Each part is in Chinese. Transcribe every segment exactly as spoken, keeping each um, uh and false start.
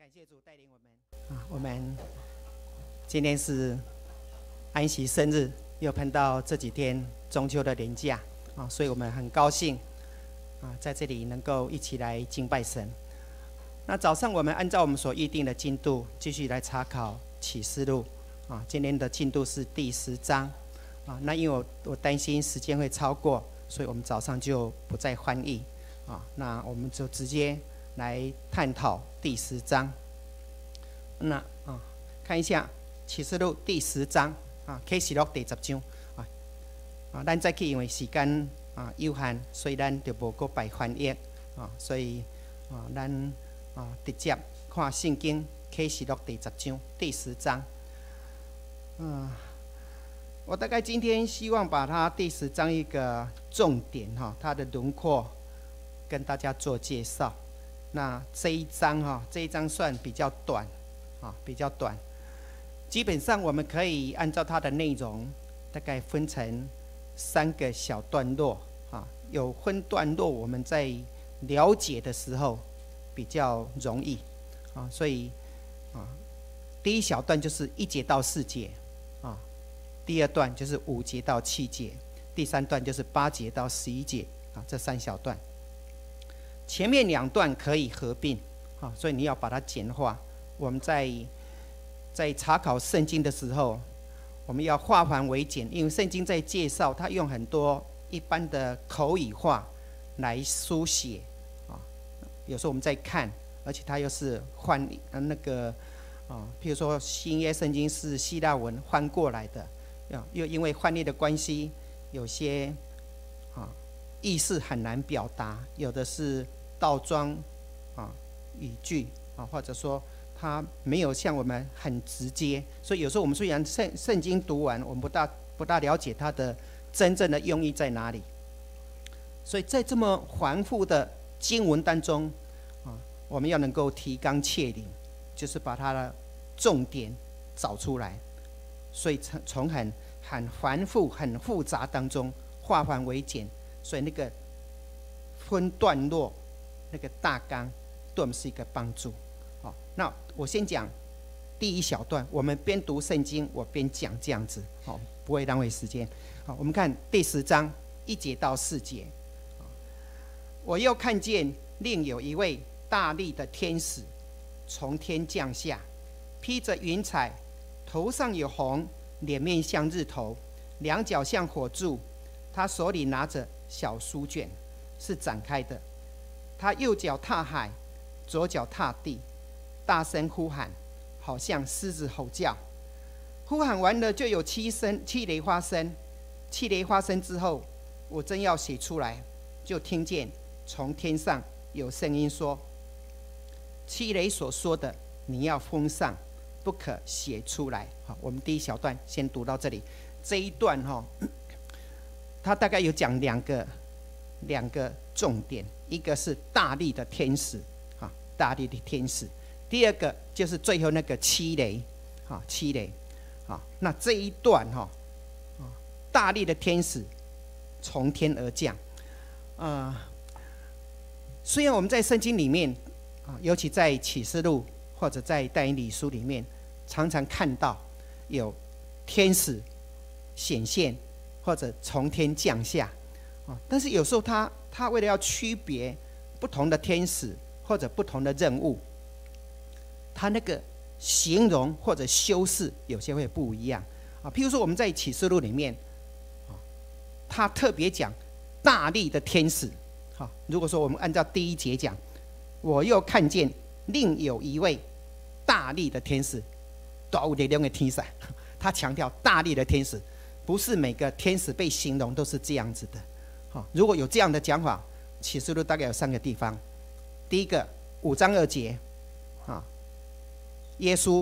感谢主带领我们啊，我们今天是安息生日，又碰到这几天中秋的连假啊，所以我们很高兴啊，在这里能够一起来敬拜神。那早上我们按照我们所预定的进度，继续来查考启示录啊。今天的进度是第十章啊。那因为我我担心时间会超过，所以我们早上就不再翻译啊。那我们就直接来探讨第十章。那啊，看一下启示录第十章啊，启示录第十章啊。啊，咱再去因为时间啊有限，所以咱就无搁白翻译啊，所以啊，咱啊直接看圣经启示录第十章第十章。嗯，我大概今天希望把它第十章一个重点哈，它的轮廓跟大家做介绍。那这一章哈，这一章算比较短啊，比较短。基本上我们可以按照它的内容，大概分成三个小段落啊。有分段落，我们在了解的时候比较容易啊，所以啊，第一小段就是一节到四节啊，第二段就是五节到七节，第三段就是八节到十一节啊，这三小段。前面两段可以合并啊，所以你要把它简化。我们在在查考圣经的时候，我们要化繁为简，因为圣经在介绍，它用很多一般的口语化来书写啊。有时候我们在看，而且它又是换那个啊，譬如说新约圣经是希腊文翻过来的，又因为翻译的关系，有些啊意思很难表达，有的是倒装啊语句啊，或者说它没有像我们很直接，所以有时候我们虽然圣圣经读完，我们不大不大了解它的真正的用意在哪里。所以在这么繁复的经文当中啊，我们要能够提纲挈领，就是把它的重点找出来。所以从很很繁复、很复杂当中化繁为简，所以那个分段落、那个大纲，对我们是一个帮助。好，那我先讲第一小段，我们边读圣经，我边讲这样子，好，不会浪费时间。好，我们看第十章一节到四节。我又看见另有一位大力的天使从天降下，披着云彩，头上有红，脸面像日头，两脚像火柱，他手里拿着小书卷，是展开的。他右脚踏海，左脚踏地，大声呼喊，好像狮子吼叫。呼喊完了，就有七声七雷发声。七雷发声之后，我正要写出来，就听见从天上有声音说：七雷所说的，你要封上，不可写出来。好，我们第一小段先读到这里。这一段哈，他大概有讲两个两个重点，一个是大力的天使，啊，大力的天使。第二个就是最后那个七雷，啊，七雷，啊，那这一段哈，啊，大力的天使从天而降，啊、呃，虽然我们在圣经里面，啊，尤其在启示录或者在但以理书里面，常常看到有天使显现或者从天降下，啊，但是有时候他他为了要区别不同的天使或者不同的任务，他那个形容或者修饰有些会不一样啊。譬如说我们在启示录里面，啊，他特别讲大力的天使。好，如果说我们按照第一节讲，我又看见另有一位大力的天使，大有力量的天使。他强调大力的天使，不是每个天使被形容都是这样子的。好，如果有这样的讲法，启示录大概有三个地方。第一个，五章二节，啊，耶稣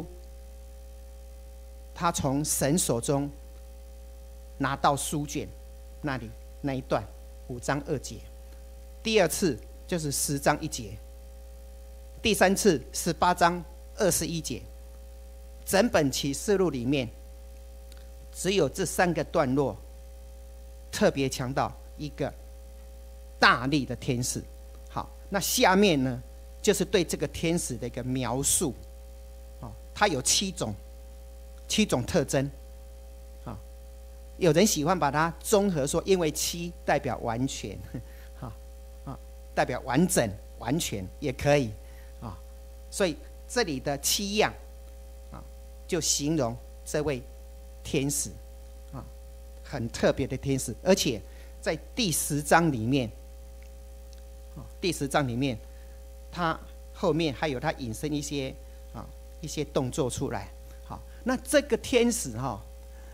他从神手中拿到书卷，那里那一段五章二节。第二次就是十章一节，第三次十八章二十一节。整本启示录里面，只有这三个段落特别强调一个大力的天使。好，那下面呢就是对这个天使的一个描述。哦，它有七种七种特征。啊，有人喜欢把它综合说，因为七代表完全，啊啊，代表完整、完全也可以啊。所以这里的七样啊，就形容这位天使啊，很特别的天使，而且在第十章里面，啊，第十章里面，他后面还有他引申一些啊一些动作出来。好，那这个天使哈、哦，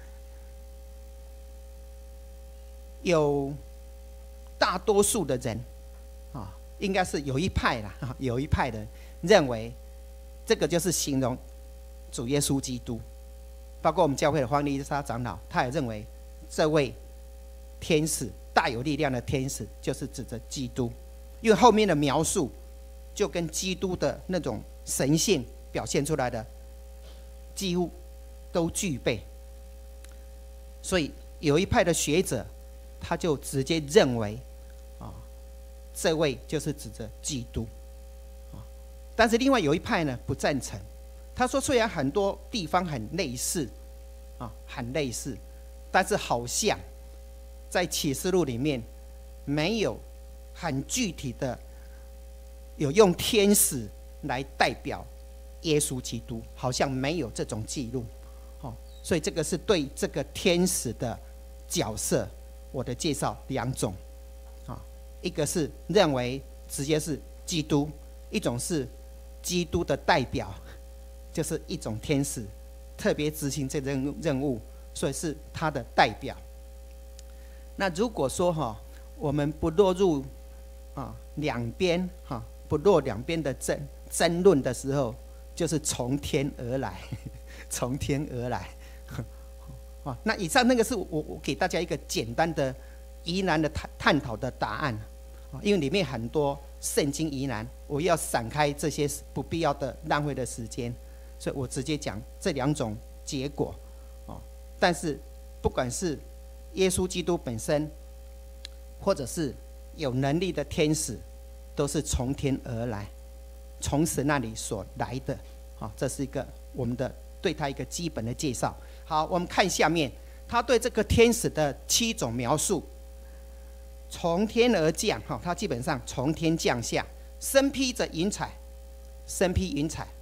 有大多数的人啊，应该是有一派啦，有一派人认为这个就是形容主耶稣基督，包括我们教会的黄丽莎长老，他也认为这位天使大有力量的天使就是指着基督，因为后面的描述就跟基督的那种神性表现出来的几乎都具备，所以有一派的学者他就直接认为啊，这位就是指着基督啊，但是另外有一派呢不赞成，他说虽然很多地方很类似啊，很类似，但是好像在启示录里面没有很具体的有用天使来代表耶稣基督，好像没有这种记录，哦，所以这个是对这个天使的角色我的介绍两种，啊，一个是认为直接是基督，一种是基督的代表，就是一种天使特别执行这任任务，所以是他的代表。那如果说哈，我们不落入啊两边哈，不落两边的争争论的时候，就是从天而来，从天而来。啊，那以上那个是我我给大家一个简单的疑难的探探讨的答案，因为里面很多圣经疑难，我要闪开这些不必要的浪费的时间，所以我直接讲这两种结果。但是不管是耶稣基督本身，或者是有能力的天使，都是从天而来，从神那里所来的。好，这是一个我们的对他一个基本的介绍。好，我们看下面他对这个天使的七种描述。从天而降，他基本上从天降下，身披着云彩，身披云彩。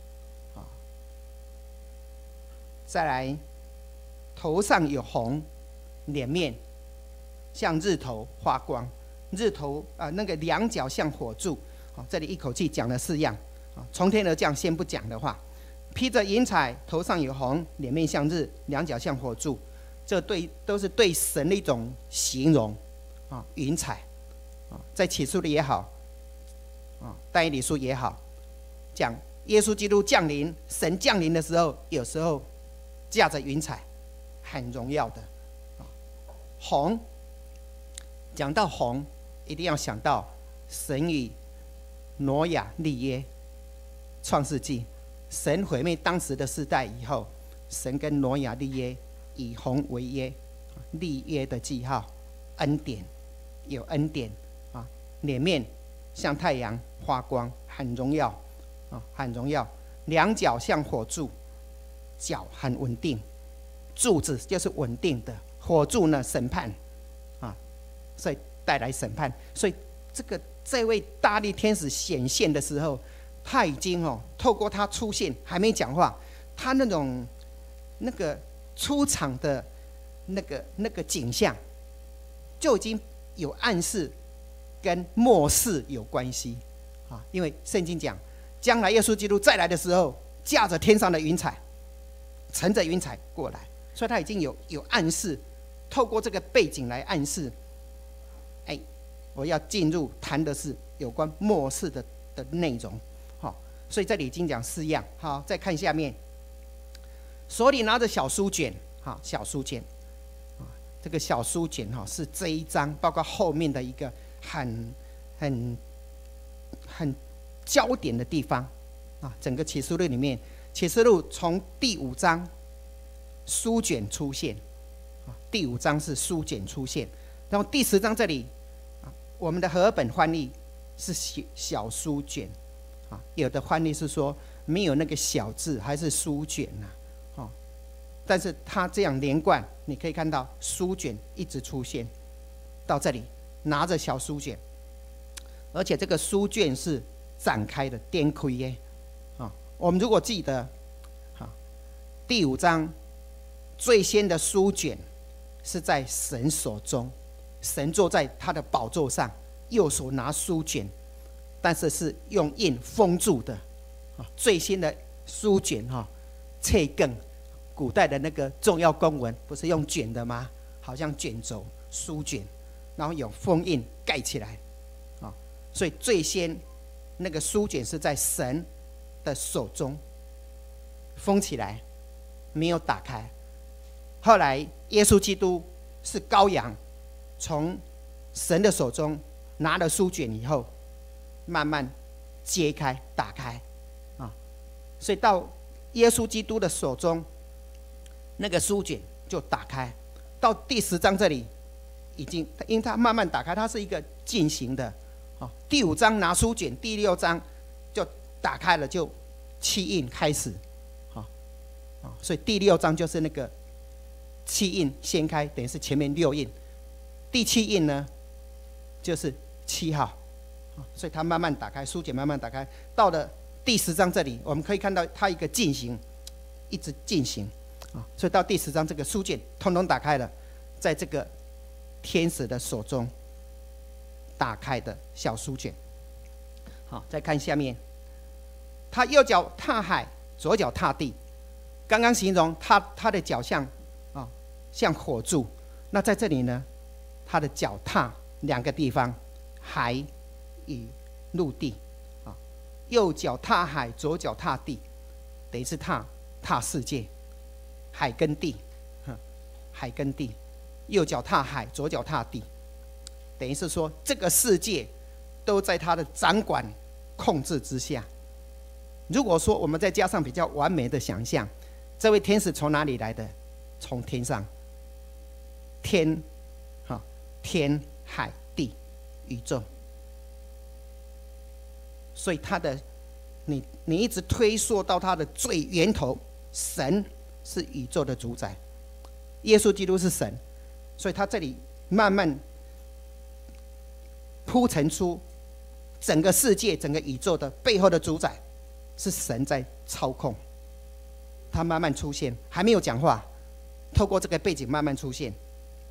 再来，头上有红，脸面像日头发光，日头啊、呃，那个两脚像火柱。好，这里一口气讲了四样。从天而降先不讲的话，披着云彩，头上有红，脸面像日，两脚像火柱，这对都是对神的一种形容啊。云彩啊，在启示录也好，啊，但以理书也好，讲耶稣基督降临，神降临的时候，有时候驾着云彩，很荣耀的。红，讲到红，一定要想到神与挪亚立约，创世纪，神毁灭当时的世代以后，神跟挪亚立约，以红为约，立约的记号，恩典，有恩典啊，脸面像太阳发光，很荣耀啊，很荣耀，两脚像火柱，脚很稳定，柱子就是稳定的，火柱呢审判啊，所以带来审判，所以这个这位大力天使显现的时候，他已经哦，透过他出现，还没讲话，他那种那个出场的那个那个景象，就已经有暗示跟末世有关系啊。因为圣经讲，将来耶稣基督再来的时候，驾着天上的云彩，乘着云彩过来，所以他已经有有暗示，透过这个背景来暗示，哎，我要进入谈的是有关末世的的内容。好，所以这里已经讲四样。好，再看下面，手里拿着小书卷，好，小书卷，这个小书卷哈是这一章，包括后面的一个很很很焦点的地方啊。整个启示录里面，启示录从第五章书卷出现，啊，第五章是书卷出现，然后第十章这里，啊，我们的和合本翻译是小书卷。 啊，有的翻译是说没有那个小字，还是书卷呐、啊，哦，但是它这样连贯，你可以看到书卷一直出现到这里，拿着小书卷，而且这个书卷是展开的，颠开耶，啊，我们如果记得，啊，第五章最先的书卷是在神手中，神坐在他的宝座上，右手拿书卷，但是是用印封住的。最新的书卷哈，册卷，古代的那个重要公文不是用卷的吗？好像卷轴书卷，然后有封印盖起来，啊，所以最先那个书卷是在神的手中封起来，没有打开。后来耶稣基督是羔羊，从神的手中拿了书卷以后，慢慢揭开打开。所以到耶稣基督的手中，那个书卷就打开。到第十章这里，已经因为它慢慢打开，它是一个进行的。哦，第五章拿书卷，第六章就打开了，就七印开始。哦，哦，所以第六章就是那个七印掀开，等于是前面六印。第七印呢，就是七号。哦，所以它慢慢打开，书卷慢慢打开，到了第十章这里，我们可以看到它一个进行，一直进行啊，所以到第十章这个书卷通通打开了，在这个天使的手中打开的小书卷。好，再看下面，他右脚踏海，左脚踏地。刚刚形容他他的脚像啊像火柱，那在这里呢，他的脚踏两个地方，海与陆地。右脚踏海，左脚踏地，等于是踏踏世界，海跟地，海跟地，右脚踏海，左脚踏地，等于是说这个世界都在他的掌管控制之下。如果说我们再加上比较完美的想象，这位天使从哪里来的？从天上，天，哈，天海地宇宙。所以他的，你你一直推溯到他的最源头，神是宇宙的主宰，耶稣基督是神，所以他这里慢慢铺陈出整个世界、整个宇宙的背后的主宰是神在操控。他慢慢出现，还没有讲话，透过这个背景慢慢出现，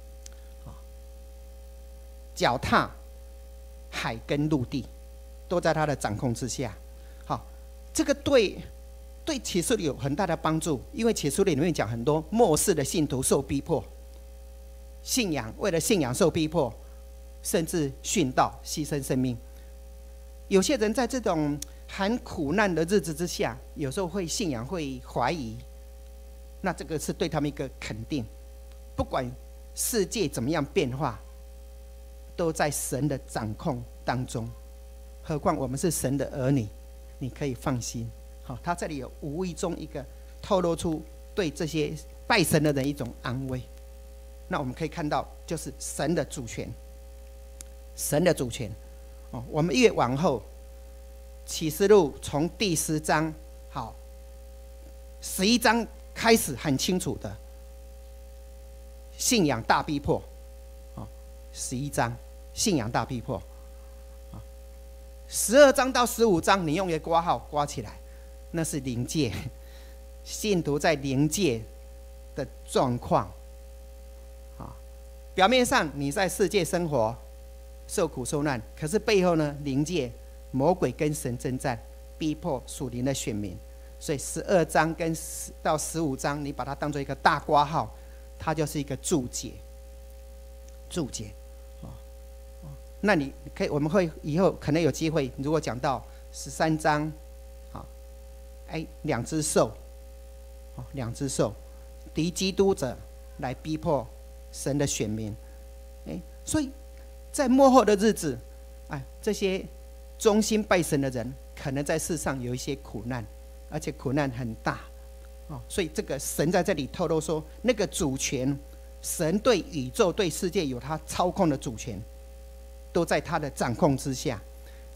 脚踏海跟陆地。都在他的掌控之下。好，这个对对启示录有很大的帮助，因为启示录里面讲很多末世的信徒受逼迫，信仰为了信仰受逼迫，甚至殉道牺牲生命。有些人在这种很苦难的日子之下，有时候会信仰会怀疑，那这个是对他们一个肯定，不管世界怎么样变化，都在神的掌控当中。何况我们是神的儿女，你可以放心。好，他这里有无意中一个透露出对这些拜神的人一种安慰。那我们可以看到，就是神的主权，神的主权。哦，我们越往后，启示录从第十章，好，十一章开始很清楚的，信仰大逼迫。哦，十一章信仰大逼迫。十二章到十五章，你用一个括号括起来，那是灵界，信徒在灵界的状况。啊，表面上你在世界生活，受苦受难，可是背后呢，灵界魔鬼跟神征战，逼迫属灵的选民。所以十二章跟到十五章，你把它当作一个大括号，它就是一个注解。注解。那你可以，我们会以后可能有机会，如果讲到十三章，好，哎，两只兽，哦，两只兽，敌基督者来逼迫神的选民，哎，所以在末后的日子，哎，这些忠心拜神的人，可能在世上有一些苦难，而且苦难很大，哦，所以这个神在这里透露说，那个主权，神对宇宙、对世界有他操控的主权。都在他的掌控之下，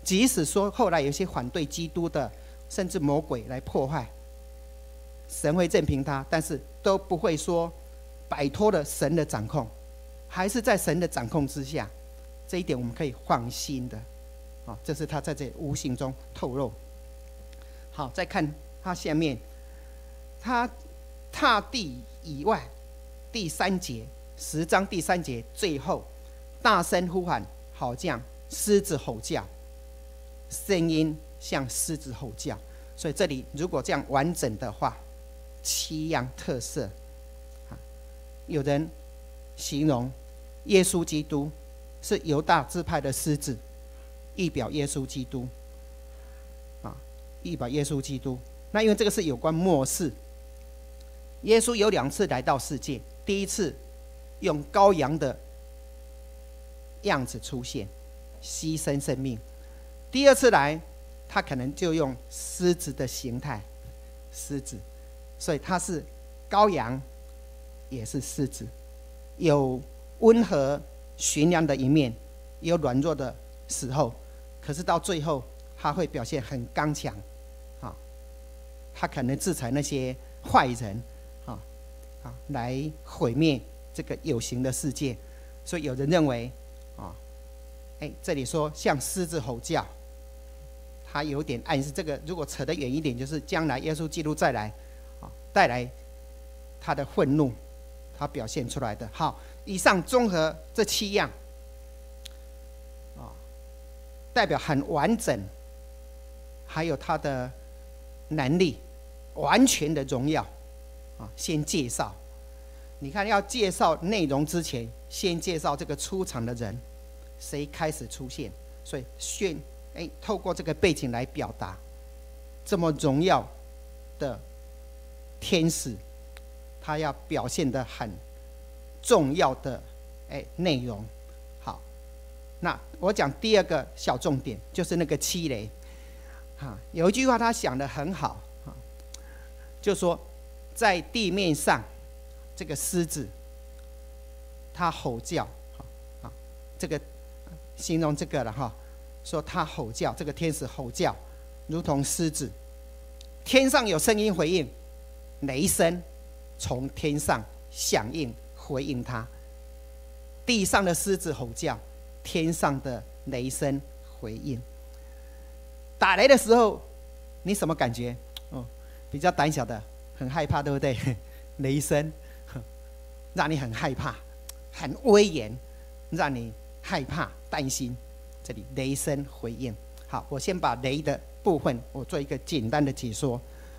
即使说后来有些反对基督的，甚至魔鬼来破坏，神会任凭他，但是都不会说摆脱了神的掌控，还是在神的掌控之下。这一点我们可以放心的。啊，这是他在这无形中透露。好，再看他下面，他踏地以外，第三节，十章第三节最后，大声呼喊，好像狮子吼叫，声音像狮子吼叫。所以这里如果这样完整的话，七样特色。有人形容耶稣基督是犹大支派的狮子，预表耶稣基督啊，预表耶稣基督。那因为这个是有关末世，耶稣有两次来到世界，第一次用羔羊的样子出现，牺牲生命；第二次来，他可能就用狮子的形态，狮子，所以他是羔羊，也是狮子，有温和驯良的一面，有软弱的时候，可是到最后他会表现很刚强，啊，他可能制裁那些坏人，啊啊，来毁灭这个有形的世界。所以有人认为，啊，哎，这里说像狮子吼叫，他有点暗示这个，如果扯得远一点，就是将来耶稣基督再来，啊，带来他的愤怒，他表现出来的。好，以上综合这七样，啊，代表很完整，还有他的能力，完全的荣耀，啊，先介绍。你看，要介绍内容之前，先介绍这个出场的人，谁开始出现，所以宣，哎，透过这个背景来表达这么荣耀的天使，他要表现得很重要的哎内容。好，那我讲第二个小重点，就是那个七雷。啊，有一句话他想得很好，啊，就说在地面上，这个狮子，它吼叫，啊，这个形容这个了哈，说它吼叫，这个天使吼叫，如同狮子。天上有声音回应，雷声从天上响应回应它。地上的狮子吼叫，天上的雷声回应。打雷的时候，你什么感觉？哦，比较胆小的很害怕，对不对？雷声让你很害怕，很威严，让你害怕担心。这里雷声回应。好，我先把雷的部分我做一个简单的解说。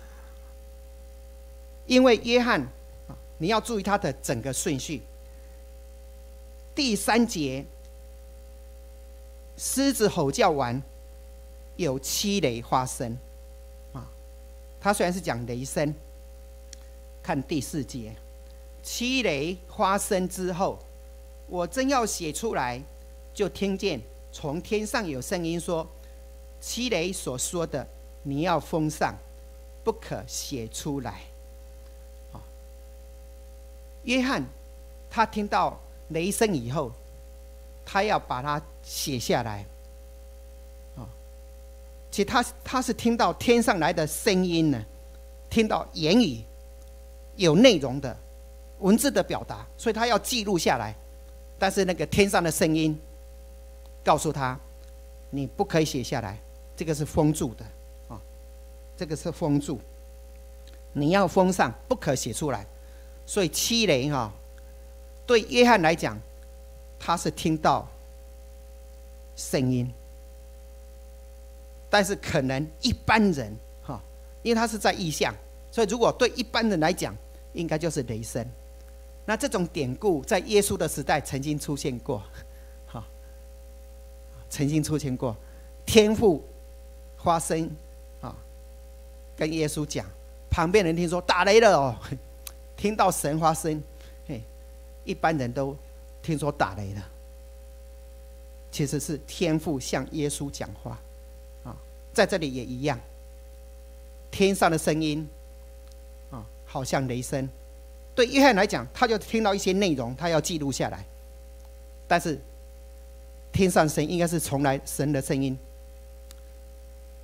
因为约翰，你要注意他的整个顺序。第三节，狮子吼叫完，有七雷发生。啊，他虽然是讲雷声，看第四节，七雷发生之后，我正要写出来，就听见从天上有声音说：“七雷所说的，你要封上，不可写出来。”啊，约翰他听到雷声以后，他要把它写下来。啊，其实他他是听到天上来的声音呢，听到言语有内容的文字的表达，所以他要记录下来。但是那个天上的声音告诉他，你不可以写下来，这个是封住的啊，这个是封住，你要封上，不可写出来。所以七雷哈，对约翰来讲，他是听到声音，但是可能一般人哈，因为他是在异象，所以如果对一般人来讲，应该就是雷声。那这种典故在耶稣的时代曾经出现过，哈，曾经出现过。天父发声啊，跟耶稣讲，旁边人听说打雷了哦，听到神发声，嘿，一般人都听说打雷了，其实是天父向耶稣讲话啊，在这里也一样，天上的声音啊，好像雷声。对约翰来讲，他就听到一些内容，他要记录下来。但是天上声应该是从来神的声音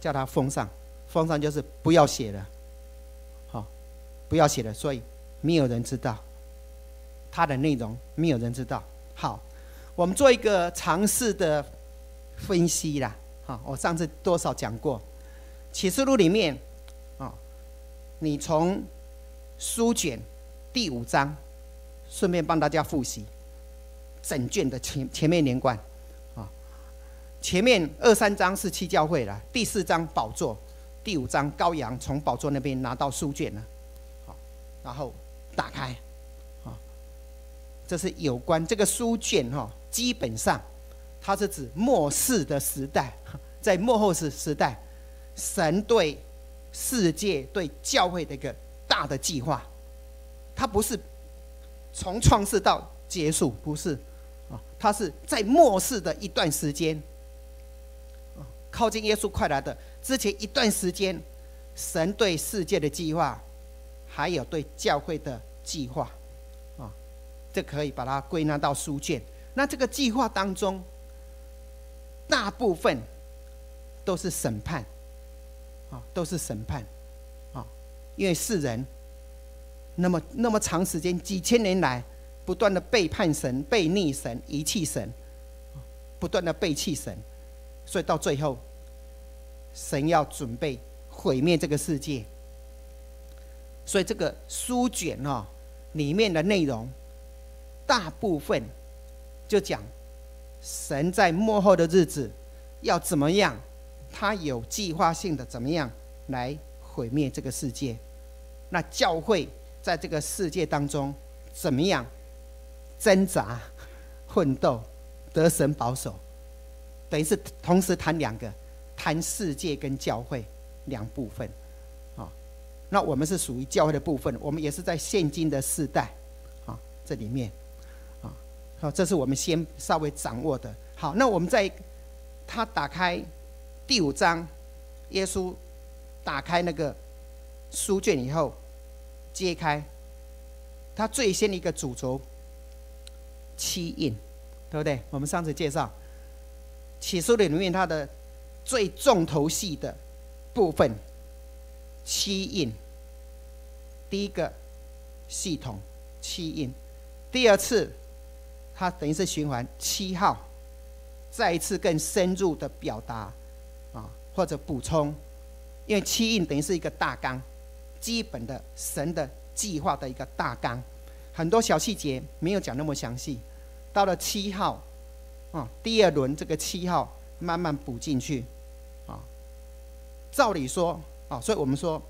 叫它封上，封上就是不要写了，好，不要写了，所以没有人知道它的内容，没有人知道。好，我们做一个尝试的分析啦。好，我上次多少讲过，启示录里面，啊，你从书卷第五章，顺便帮大家复习整卷的前前面连贯，啊，前面二三章是七教会了，第四章宝座，第五章羔羊从宝座那边拿到书卷了，好，然后打开，啊，这是有关这个书卷哈，基本上它是指末世的时代，在末后时时代，神对世界对教会的一个大的计划，它不是从创世到结束，不是啊，它是在末世的一段时间，靠近耶稣快来的之前一段时间，神对世界的计划，还有对教会的计划，啊，这可以把它归纳到书卷。那这个计划当中，大部分都是审判，啊，都是审判，啊，因为世人那么那么长时间，几千年来，不断的背叛神、背逆神、遗弃神，不断的背弃神，所以到最后，神要准备毁灭这个世界。所以这个书卷哦，里面的内容，大部分就讲神在末后的日子要怎么样，他有计划性的怎么样来毁灭这个世界。那教会在这个世界当中怎么样挣扎、奋斗、得神保守，等于是同时谈两个，谈世界跟教会两部分。啊，那我们是属于教会的部分，我们也是在现今的世代，啊，这里面，啊，好，这是我们先稍微掌握的。好，那我们在他打开第五章，耶稣打开那个书卷以后，揭开他最先的一个主轴，七印，对不对？我们上次介绍启示录里面它的最重头戏的部分，七印。第一个系统七印，第二次它等于是循环七号，再一次更深入的表达啊，或者补充，因为七印等于是一个大纲，基本的神的计划的一个大纲，很多小细节没有讲那么详细。到了七号，啊，第二轮这个七号慢慢补进去，啊，照理说，啊，所以我们说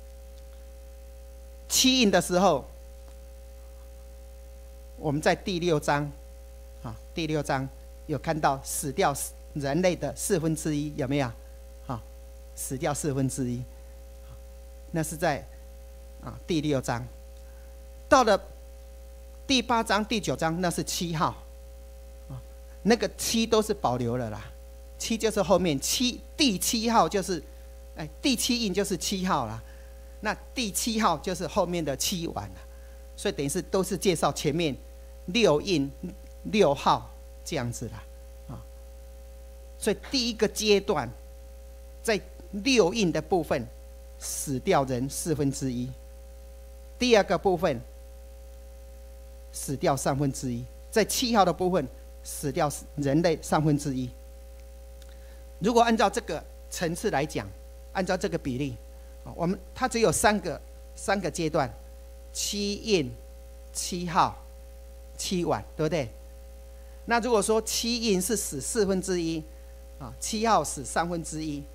七印的时候，我们在第六章，啊，第六章有看到死掉人类的四分之一，有没有？啊，死掉四分之一，那是在啊第六章。到了第八章、第九章，那是七号，啊，那个七都是保留了啦。七就是后面七，第七号就是，哎，第七印就是七号啦。那第七号就是后面的七碗了，所以等于是都是介绍前面六印六号这样子啦，啊，所以第一个阶段在六印的部分死掉人四分之一，第二个部分死掉三分之一，在七号的部分死掉人类三分之一。如果按照这个层次来讲，按照这个比例，我们它只有三个三个阶段，七印、七号、七碗，对不对？那如果说七印是死四分之一，啊，七号死三分之一，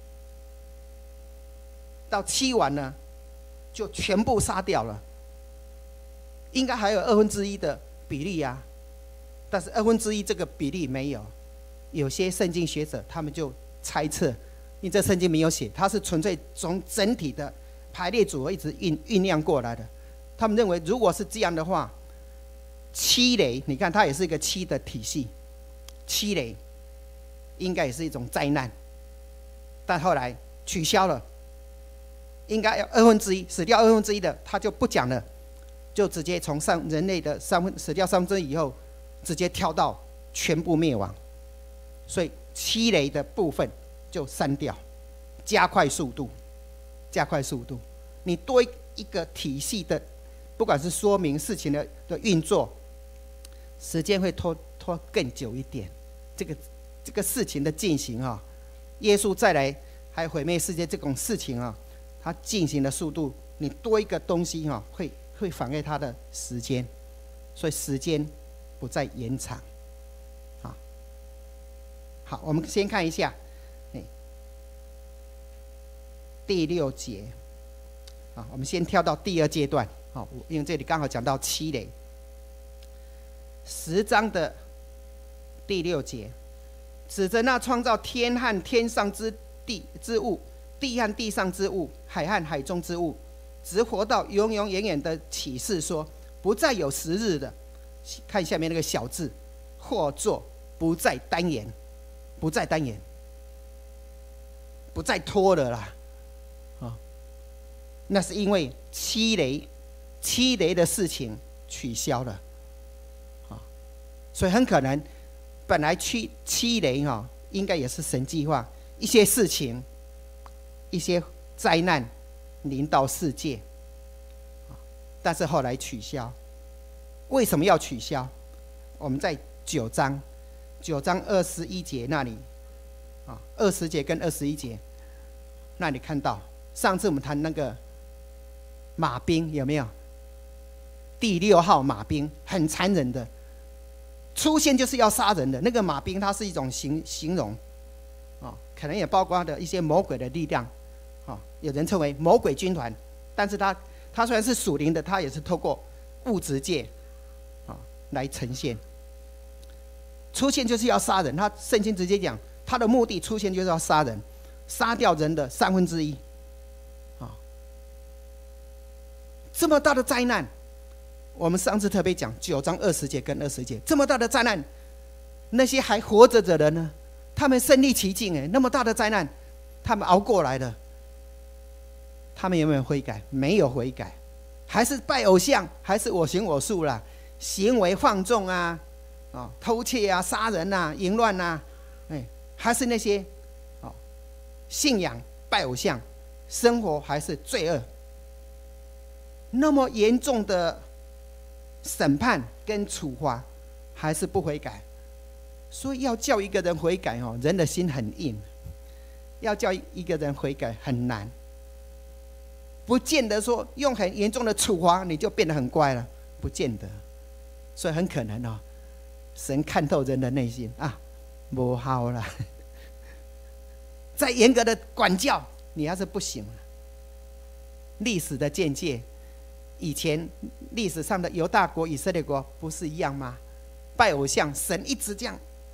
到七碗呢，就全部杀掉了。应该还有二分之一的比例啊，但是二分之一这个比例没有，有些圣经学者他们就猜测，因为这圣经没有写，它是纯粹从整体的排列组合一直酝酝酿过来的。他们认为，如果是这样的话，七雷，你看它也是一个七的体系，七雷应该也是一种灾难，但后来取消了，应该要二分之一死掉二分之一的，他就不讲了，就直接从上人类的三分死掉三分之一以后，直接跳到全部灭亡，所以七雷的部分就删掉， 加快速度，加快速度。你多一个体系的，不管是说明事情的的运作，时间会拖拖更久一点。这个这个事情的进行啊，耶稣再来还有毁灭世界这种事情啊，它进行的速度，你多一个东西啊，会会妨碍它的时间，所以时间不再延长。好，好，我们先看一下，第六节。啊，我们先跳到第二阶段，好，因为这里刚好讲到七雷。十章的第六节，指着那创造天和天上之地之物，地和地上之物，海和海中之物，直活到永永远远的启示说，不再有时日的。看下面那个小字，或作不再单言，不再单言，不再拖了啦。那是因为七雷，七雷的事情取消了，所以很可能本来七七雷哈，应该也是神计划，一些事情，一些灾难临到世界，但是后来取消。为什么要取消？我们在九章，九章二十一节那里，啊，二十节跟二十一节那里看到，上次我们谈那个。马兵有没有？第六号马兵很残忍的，出现就是要杀人的。那个马兵它是一种 形, 形容、哦，可能也包括的一些魔鬼的力量，哦、有人称为魔鬼军团。但是它它虽然是属灵的，它也是透过物质界、哦、来呈现。出现就是要杀人，他圣经直接讲，他的目的出现就是要杀人，杀掉人的三分之一。这么大的灾难，我们上次特别讲九章二十节跟二十节，这么大的灾难，那些还活着的人呢，他们身历其境，哎，那么大的灾难，他们熬过来了，他们有没有悔改？没有悔改，还是拜偶像，还是我行我素啦，行为放纵啊，哦、偷窃啊，杀人啊，淫乱啊，哎，还是那些、哦、信仰拜偶像，生活还是罪恶。那么严重的审判跟处罚，还是不悔改，所以要叫一个人悔改哦，人的心很硬，要叫一个人悔改很难，不见得说用很严重的处罚你就变得很乖了，不见得，所以很可能哦，神看透人的内心啊，不好了，再严格的管教你还是不行了。历史的见解。以前历史上的犹大国、以色列国不是一样吗？拜偶像，神一直这样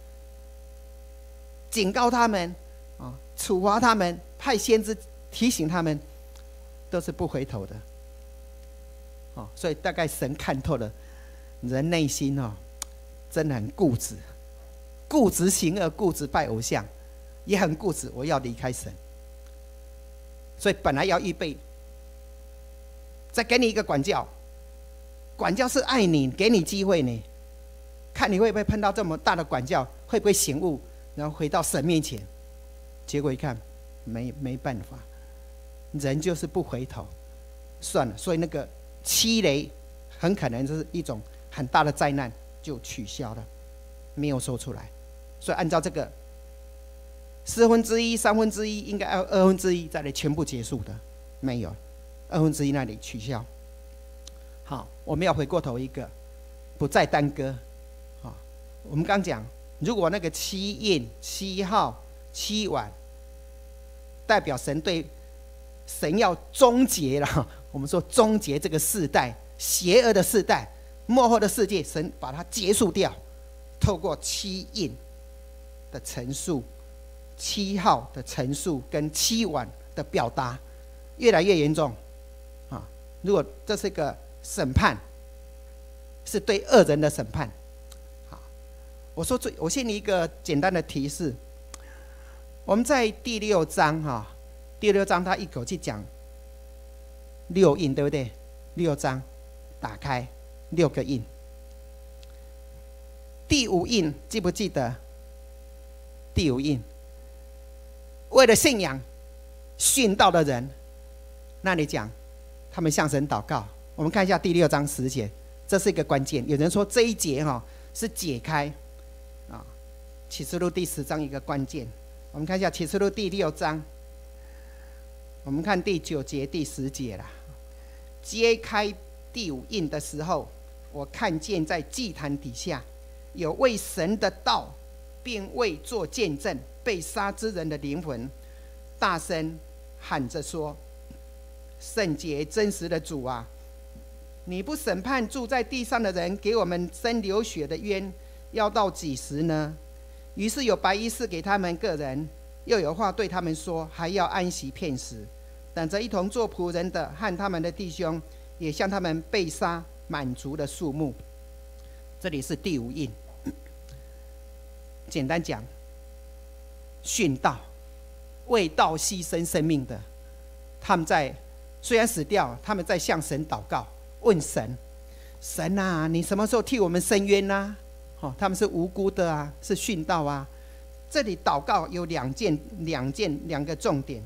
警告他们、哦、处罚他们，派先知提醒他们，都是不回头的、哦、所以大概神看透了人内心、哦、真的很固执，固执行恶，固执拜偶像，也很固执，我要离开神。所以本来要预备。再给你一个管教，管教是爱你，给你机会呢，看你会不会碰到这么大的管教，会不会醒悟，然后回到神面前。结果一看，没没办法，人就是不回头，算了。所以那个七雷很可能就是一种很大的灾难，就取消了，没有说出来。所以按照这个四分之一、三分之一，应该要二分之一再来全部结束的，没有。二分之一那里取消。好，我们要回过头一个，不再耽搁。好，我们刚讲，如果那个七印、七号、七碗，代表神对神要终结了。我们说终结这个世代，邪恶的世代，末后的世界，神把它结束掉，透过七印的陈述、七号的陈述跟七碗的表达，越来越严重。如果这是一个审判，是对恶人的审判。好，我说最，我先一个简单的提示。我们在第六章哈，第六章他一口气讲六印，对不对？六章打开六个印，第五印记不记得？第五印为了信仰， 殉道的人，那里讲他们向神祷告。我们看一下第六章十节，这是一个关键。有人说这一节哈、哦、是解开啊启示录第十章一个关键。我们看一下启示录第六章，我们看第九节第十节啦。揭开第五印的时候，我看见在祭坛底下有为神的道并为做见证被杀之人的灵魂，大声喊着说：圣洁真实的主啊，你不审判住在地上的人，给我们生流血的冤，要到几时呢？于是有白衣赐给他们个人，又有话对他们说，还要安息片时，等着一同做仆人的和他们的弟兄，也向他们被杀满足的数目。这里是第五印。简单讲，殉道为道牺牲生命的，他们在虽然死掉，他们在向神祷告，问神：神啊，你什么时候替我们伸冤啊？哦，他们是无辜的啊，是殉道啊。这里祷告有两件、两件、两个重点。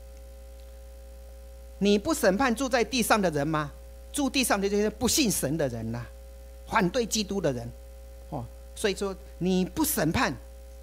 你不审判住在地上的人吗？住地上的这些不信神的人啊，反对基督的人，哦，所以说你不审判。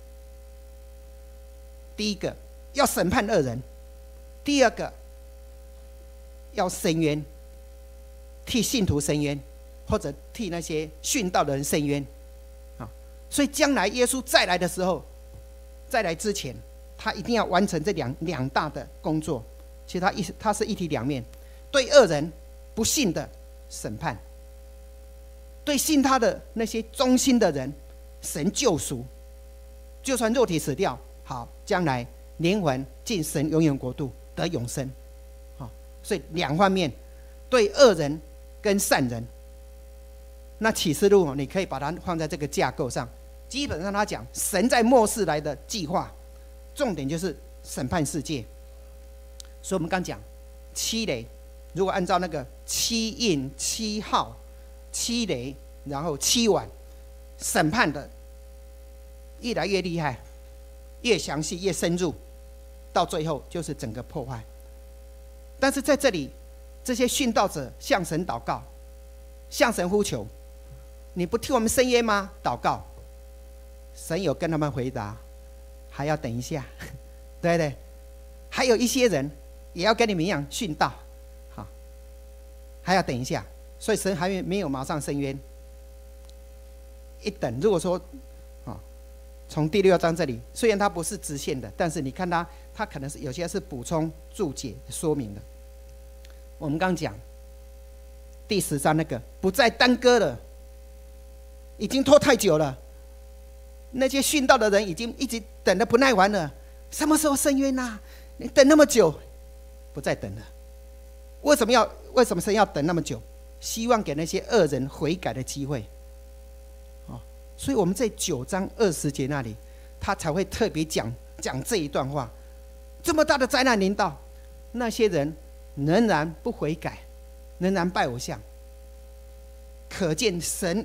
第一个要审判恶人，第二个要伸冤，替信徒伸冤，或者替那些殉道的人伸冤。所以将来耶稣再来的时候，再来之前，他一定要完成这两两大的工作。其实他一他是一体两面，对恶人不信的审判，对信他的那些忠心的人，神救赎。就算肉体死掉，好，将来灵魂进神永远国度得永生。好，所以两方面，对恶人跟善人。那启示录你可以把它放在这个架构上。基本上他讲神在末世来的计划，重点就是审判世界。所以我们刚讲七雷，如果按照那个七印、七号、七雷，然后七碗，审判的越来越厉害，越详细越深入，到最后就是整个破坏。但是在这里，这些殉道者向神祷告，向神呼求：你不替我们伸冤吗？祷告，神有跟他们回答，还要等一下，对不对？还有一些人也要跟你们一样殉道，好，还要等一下，所以神还没有马上伸冤。一等，如果说啊，从第六章这里，虽然它不是直线的，但是你看它，它可能是有些是补充注解说明的。我们刚讲第十章那个不再耽搁了，已经拖太久了。那些殉道的人已经一直等得不耐烦了，什么时候伸冤啊？你等那么久，不再等了。为什么要为什么神要等那么久？希望给那些恶人悔改的机会。哦，所以我们在九章二十节那里，他才会特别讲讲这一段话。这么大的灾难临到，那些人仍然不悔改，仍然拜偶像，可见神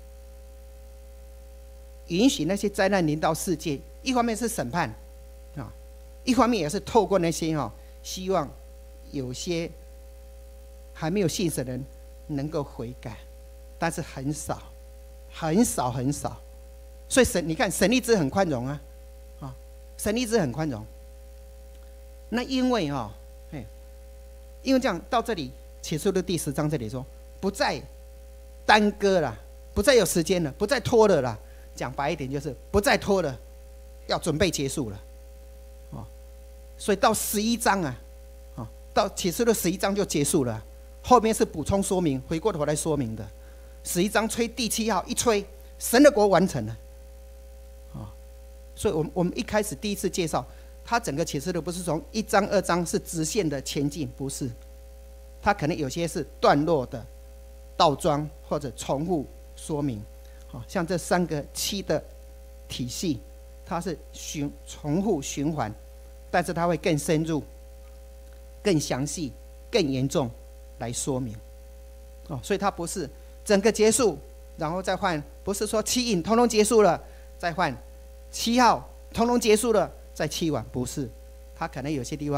允许那些灾难临到世界，一方面是审判啊，一方面也是透过那些哈，希望有些还没有信神的人能够悔改，但是很少，很少，很少。所以神，你看神一直很宽容啊，啊，神一直很宽容。那因为哈，哎，因为这样到这里，启示录第十章这里说，不再耽搁了，不再有时间了，不再拖了啦。讲白一点就是不再拖了，要准备结束了，哦，所以到十一章啊，哦，到启示录十一章就结束了，后面是补充说明，回过头来说明的。十一章吹第七号一吹，神的国完成了，哦，所以我们我们一开始第一次介绍，它整个启示录不是从一章二章是直线的前进，不是，它可能有些是段落的倒装或者重复说明。像这三个七的体系，它是循重复循环，但是它会更深入、更详细、更严重来说明。哦，所以它不是整个结束，然后再换，不是说七印通通结束了再换七号通通结束了再七晚，不是，它可能有些地方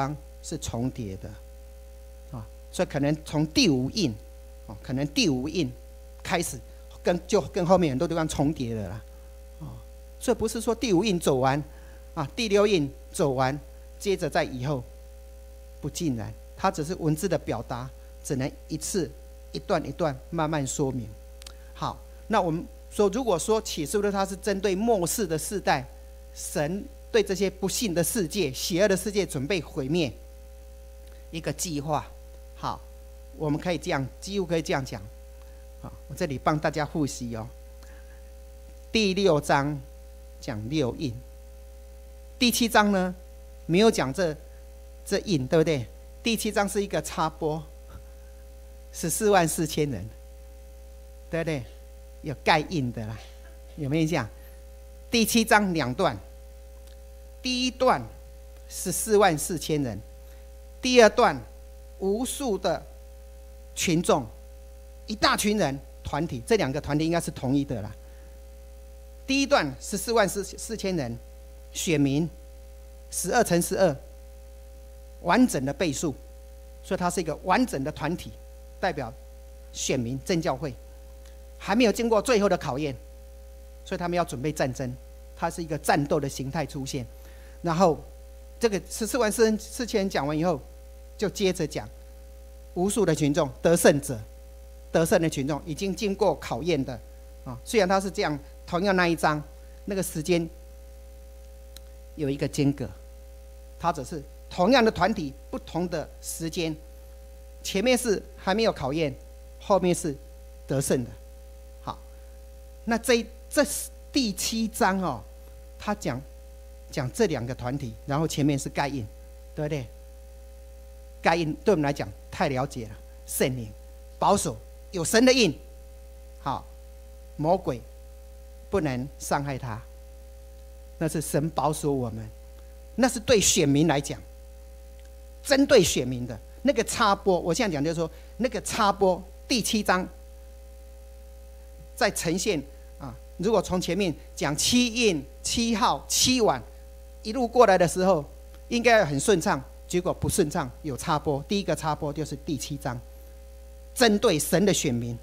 是重叠的啊，所以可能从第五印哦，可能第五印开始跟就跟后面很多地方重叠了啦，哦，所以不是说第五印走完啊，第六印走完，接着在以后，不尽然，它只是文字的表达，只能一次一段一段慢慢说明。好，那我们说，如果说启示录它是针对末世的世代，神对这些不幸的世界、邪恶的世界准备毁灭一个计划。好，我们可以这样，几乎可以这样讲。好，我这里帮大家复习哦。第六章讲六印，第七章呢没有讲这这印，对不对？第七章是一个插播，十四万四千人，对不对？有盖印的啦，有没有印象？第七章两段，第一段十四万四千人，第二段无数的群众，一大群人团体，这两个团体应该是同一的啦。第一段十四万四四千人，选民十二乘十二，完整的倍数，所以它是一个完整的团体，代表选民真教会，还没有经过最后的考验，所以他们要准备战争，它是一个战斗的形态出现。然后这个十四万四千人讲完以后，就接着讲无数的群众得胜者，得胜的群众已经经过考验的啊。虽然他是这样，同样那一章那个时间有一个间隔，它只是同样的团体，不同的时间，前面是还没有考验，后面是得胜的。好，那这这第七章哦，他讲讲这两个团体，然后前面是盖印，对不对？盖印对我们来讲太了解了，圣灵保守有神的印，好，魔鬼不能伤害他，那是神保守我们，那是对选民来讲，针对选民的那个插播。我现在讲就是说，那个插播第七章在呈现啊，如果从前面讲七印、七号、七碗一路过来的时候，应该很顺畅，结果不顺畅，有插播。第一个插播就是第七章，针对神的选民。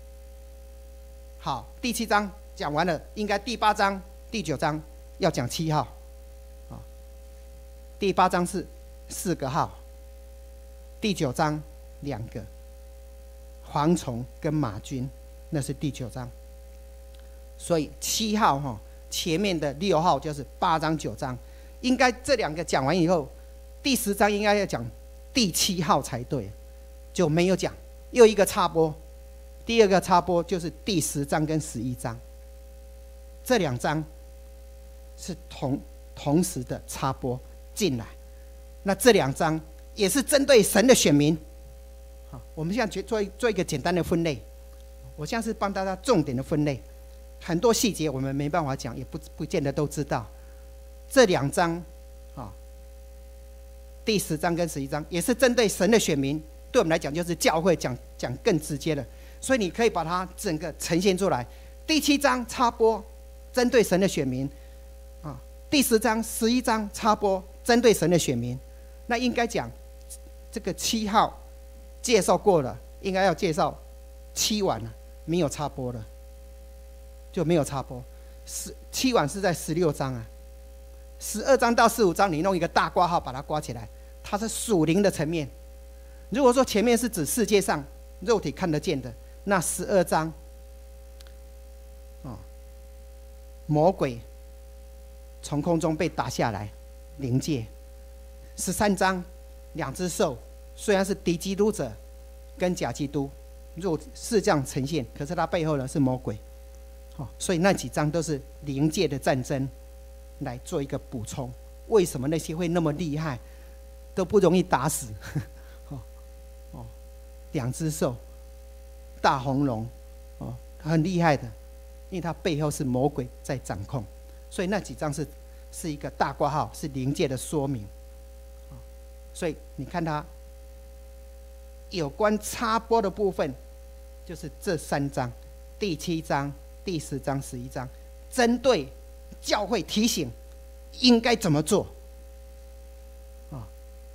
好，第七章讲完了，应该第八章、第九章要讲七号。啊，第八章是四个号，第九章两个，蝗虫跟马军，那是第九章。所以七号哈，前面的六号就是八章九章，应该这两个讲完以后，第十章应该要讲第七号才对，就没有讲，又一个插播。第二个插播就是第十章跟十一章，这两章是同同时的插播进来。那这两章也是针对神的选民。好，我们现在做做一个简单的分类，我现在是帮大家重点的分类，很多细节我们没办法讲，也不不见得都知道。这两章啊，第十章跟十一章也是针对神的选民，对我们来讲就是教会，讲讲更直接的。所以你可以把它整个呈现出来。第七章插播，针对神的选民啊；第十章、十一章插播，针对神的选民。那应该讲这个七号介绍过了，应该要介绍七碗了，没有插播了，就没有插播。十七碗是在十六章啊，十二章到十五章你弄一个大括号把它括起来，它是属灵的层面。如果说前面是指世界上肉体看得见的，那十二章，哦，魔鬼从空中被打下来，灵界。十三章，两只兽，虽然是敌基督者跟假基督，肉是这样呈现，可是它背后呢是魔鬼。哦，所以那几章都是灵界的战争，来做一个补充。为什么那些会那么厉害，都不容易打死？哦哦，两只兽。大红龙，哦，很厉害的，因为它背后是魔鬼在掌控，所以那几章是是一个大括号，是灵界的说明。所以你看它有关插播的部分，就是这三章，第七章、第十章、十一章，针对教会提醒应该怎么做。啊，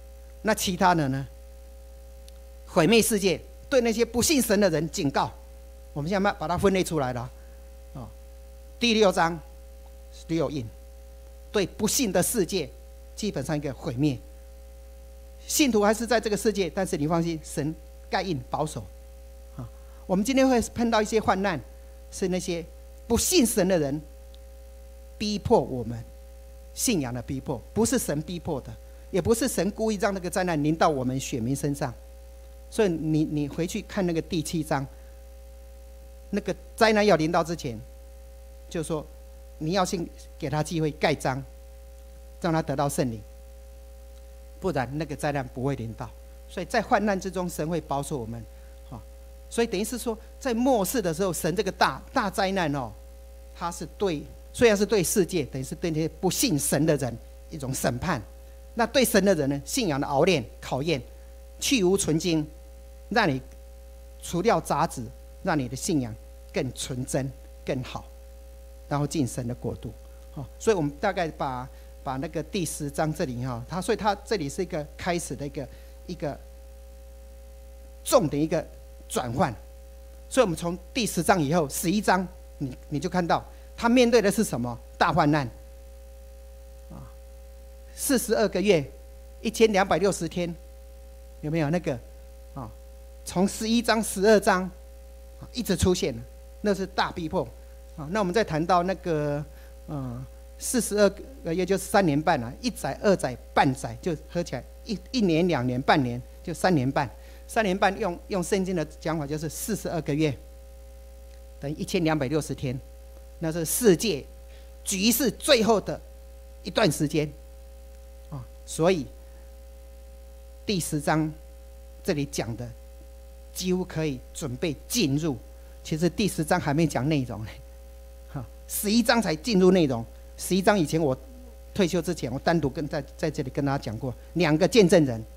那其他的呢？毁灭世界，对那些不信神的人警告。我们现在把它分类出来了。哦，第六章六印，对不信的世界基本上一个毁灭。信徒还是在这个世界，但是你放心，神盖印保守。啊，我们今天会碰到一些患难，是那些不信神的人逼迫我们信仰的逼迫，不是神逼迫的，也不是神故意让那个灾难临到我们选民身上。所以你你回去看那个第七章，那个灾难要临到之前，就说你要先给他机会盖章，让他得到圣灵，不然那个灾难不会临到。所以在患难之中，神会保守我们。所以等于是说，在末世的时候，神这个大大灾难哦，它是对，虽然是对世界，等于是对那些不信神的人一种审判。那对神的人呢，信仰的熬炼考验，去无存精，让你除掉杂质，让你的信仰更纯真更好，然后进神的国度。哦，所以我们大概把把那个第十章这里哈，它所以它这里是一个开始的一个一个重点一个转换。所以我们从第十章以后，十一章你你就看到他面对的是什么大患难啊，四十二个月，一千两百六十天，有没有那个啊？从十一章、十二章啊一直出现，那是大逼迫啊。那我们再谈到那个嗯，四十二个月就是三年半了，一载、二载、半载，就合起来一一年、两年、半年，就三年半。三年半用用圣经的讲法就是四十二个月，等于一千两百六十天，那是世界局势最后的一段时间啊。所以第十章这里讲的几乎可以准备进入，其实第十章还没讲内容呢，哈，十一章才进入内容。十一章以前我退休之前，我单独跟在在这里跟大家讲过，两个见证人。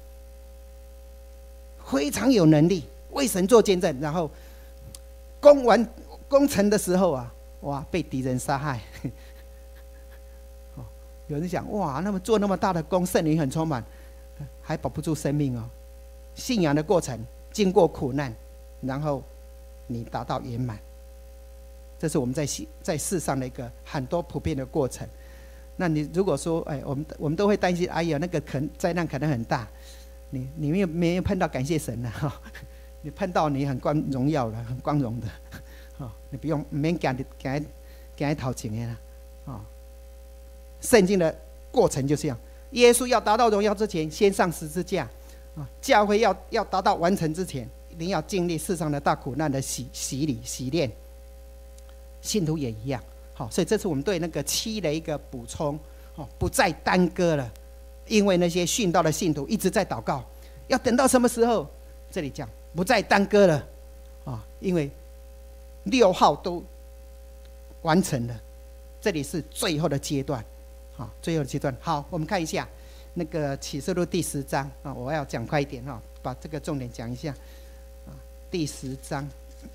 非常有能力，为神做见证，然后攻完攻城的时候啊，哇，被敌人杀害。有人讲，哇，那么做那么大的功，圣灵很充满，还保不住生命哦。信仰的过程，经过苦难，然后你达到圆满，这是我们在在世上的一个很多普遍的过程。那你如果说，哎，我们我们都会担心，哎呀，那个可灾难可能很大。你你没有没有碰到感谢神了哈，你碰到你很光荣耀了，很光荣的，哈，你不用免惊惊惊头前的啦，啊，圣经的过程就是这样，耶稣要达到荣耀之前，先上十字架，啊，教会要要达到完成之前，一定要经历世上的大苦难的洗洗礼洗炼，信徒也一样，好，所以这是我们对那个七的一个补充，哦，不再耽搁了。因为那些殉道的信徒一直在祷告，要等到什么时候？这里讲不再耽搁了啊，因为六号都完成了，这里是最后的阶段啊，最后的阶段。好，我们看一下那个启示录第十章啊，我要讲快一点哈，把这个重点讲一下啊，第十章，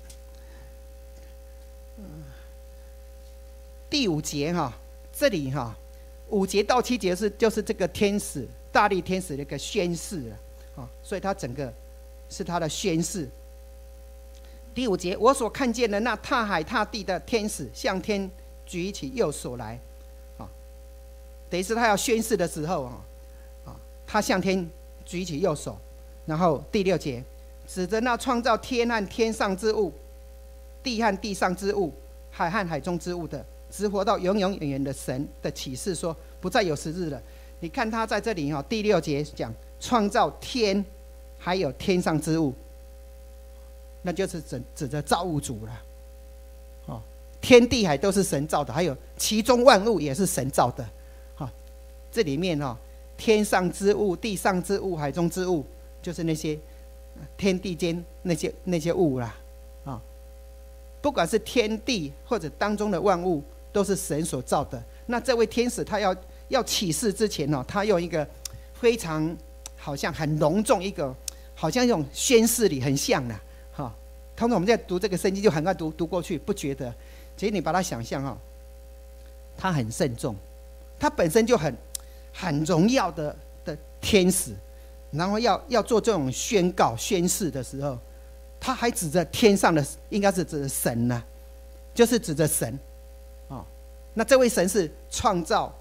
嗯，第五节哈，这里哈。五节到七节是就是这个天使大力天使的一个宣誓啊，所以它整个是他的宣誓。第五节，我所看见的那踏海踏地的天使向天举起右手来，啊，等于是他要宣誓的时候啊，啊，他向天举起右手，然后第六节，指着那创造天和天上之物、地和地上之物、海和海中之物的。直活到永永远远的神的启示说，不再有时日了。你看他在这里哈，第六节讲创造天，还有天上之物，那就是指指着造物主了。哦，天地海都是神造的，还有其中万物也是神造的。哈、哦，这里面哈、哦，天上之物、地上之物、海中之物，就是那些天地间那些那些物啦。啊、哦，不管是天地或者当中的万物。都是神所造的。那这位天使他要要启示之前哦，他用一个非常好像很隆重一个，好像一种宣誓礼很像的哈。通常我们在读这个圣经就很快读读过去，不觉得。其实你把它想象哈，他很慎重，他本身就很很荣耀的的天使， 然后要要做这种宣告宣誓的时候，他还指着天上的，应该是指着神呢、啊，就是指着神，哦，那这位神是创造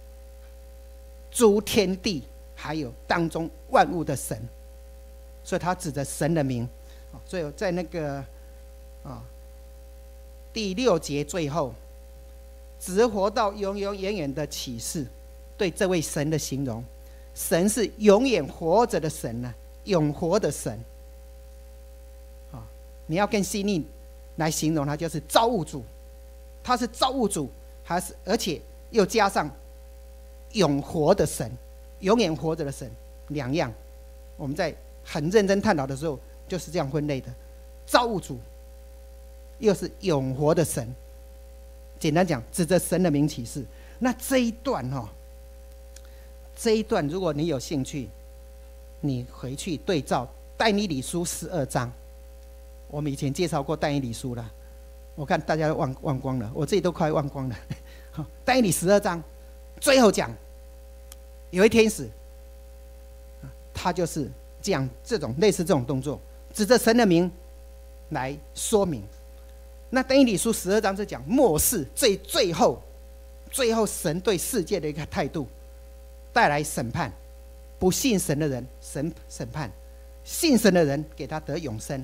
诸天地还有当中万物的神，所以他指着神的名，所以在那个啊第六节最后，直活到永永远远的启示，对这位神的形容，神是永远活着的神呢、啊，永活的神。啊，你要跟细腻来形容他，就是造物主，他是造物主，还是而且又加上永活的神，永远活着的神，两样。我们在很认真探讨的时候，就是这样分类的：造物主，又是永活的神。简单讲，指着神的名启示。那这一段哈、哦，这一段如果你有兴趣，你回去对照但以理书十二章，我们以前介绍过但以理书了，我看大家都忘忘光了，我自己都快忘光了。但以理十二章最后讲，有一天使，他就是这样这种类似这种动作，指着神的名来说明。那但以理书十二章是讲末世最最后最后神对世界的一个态度，带来审判，不信神的人神审判，信神的人给他得永生。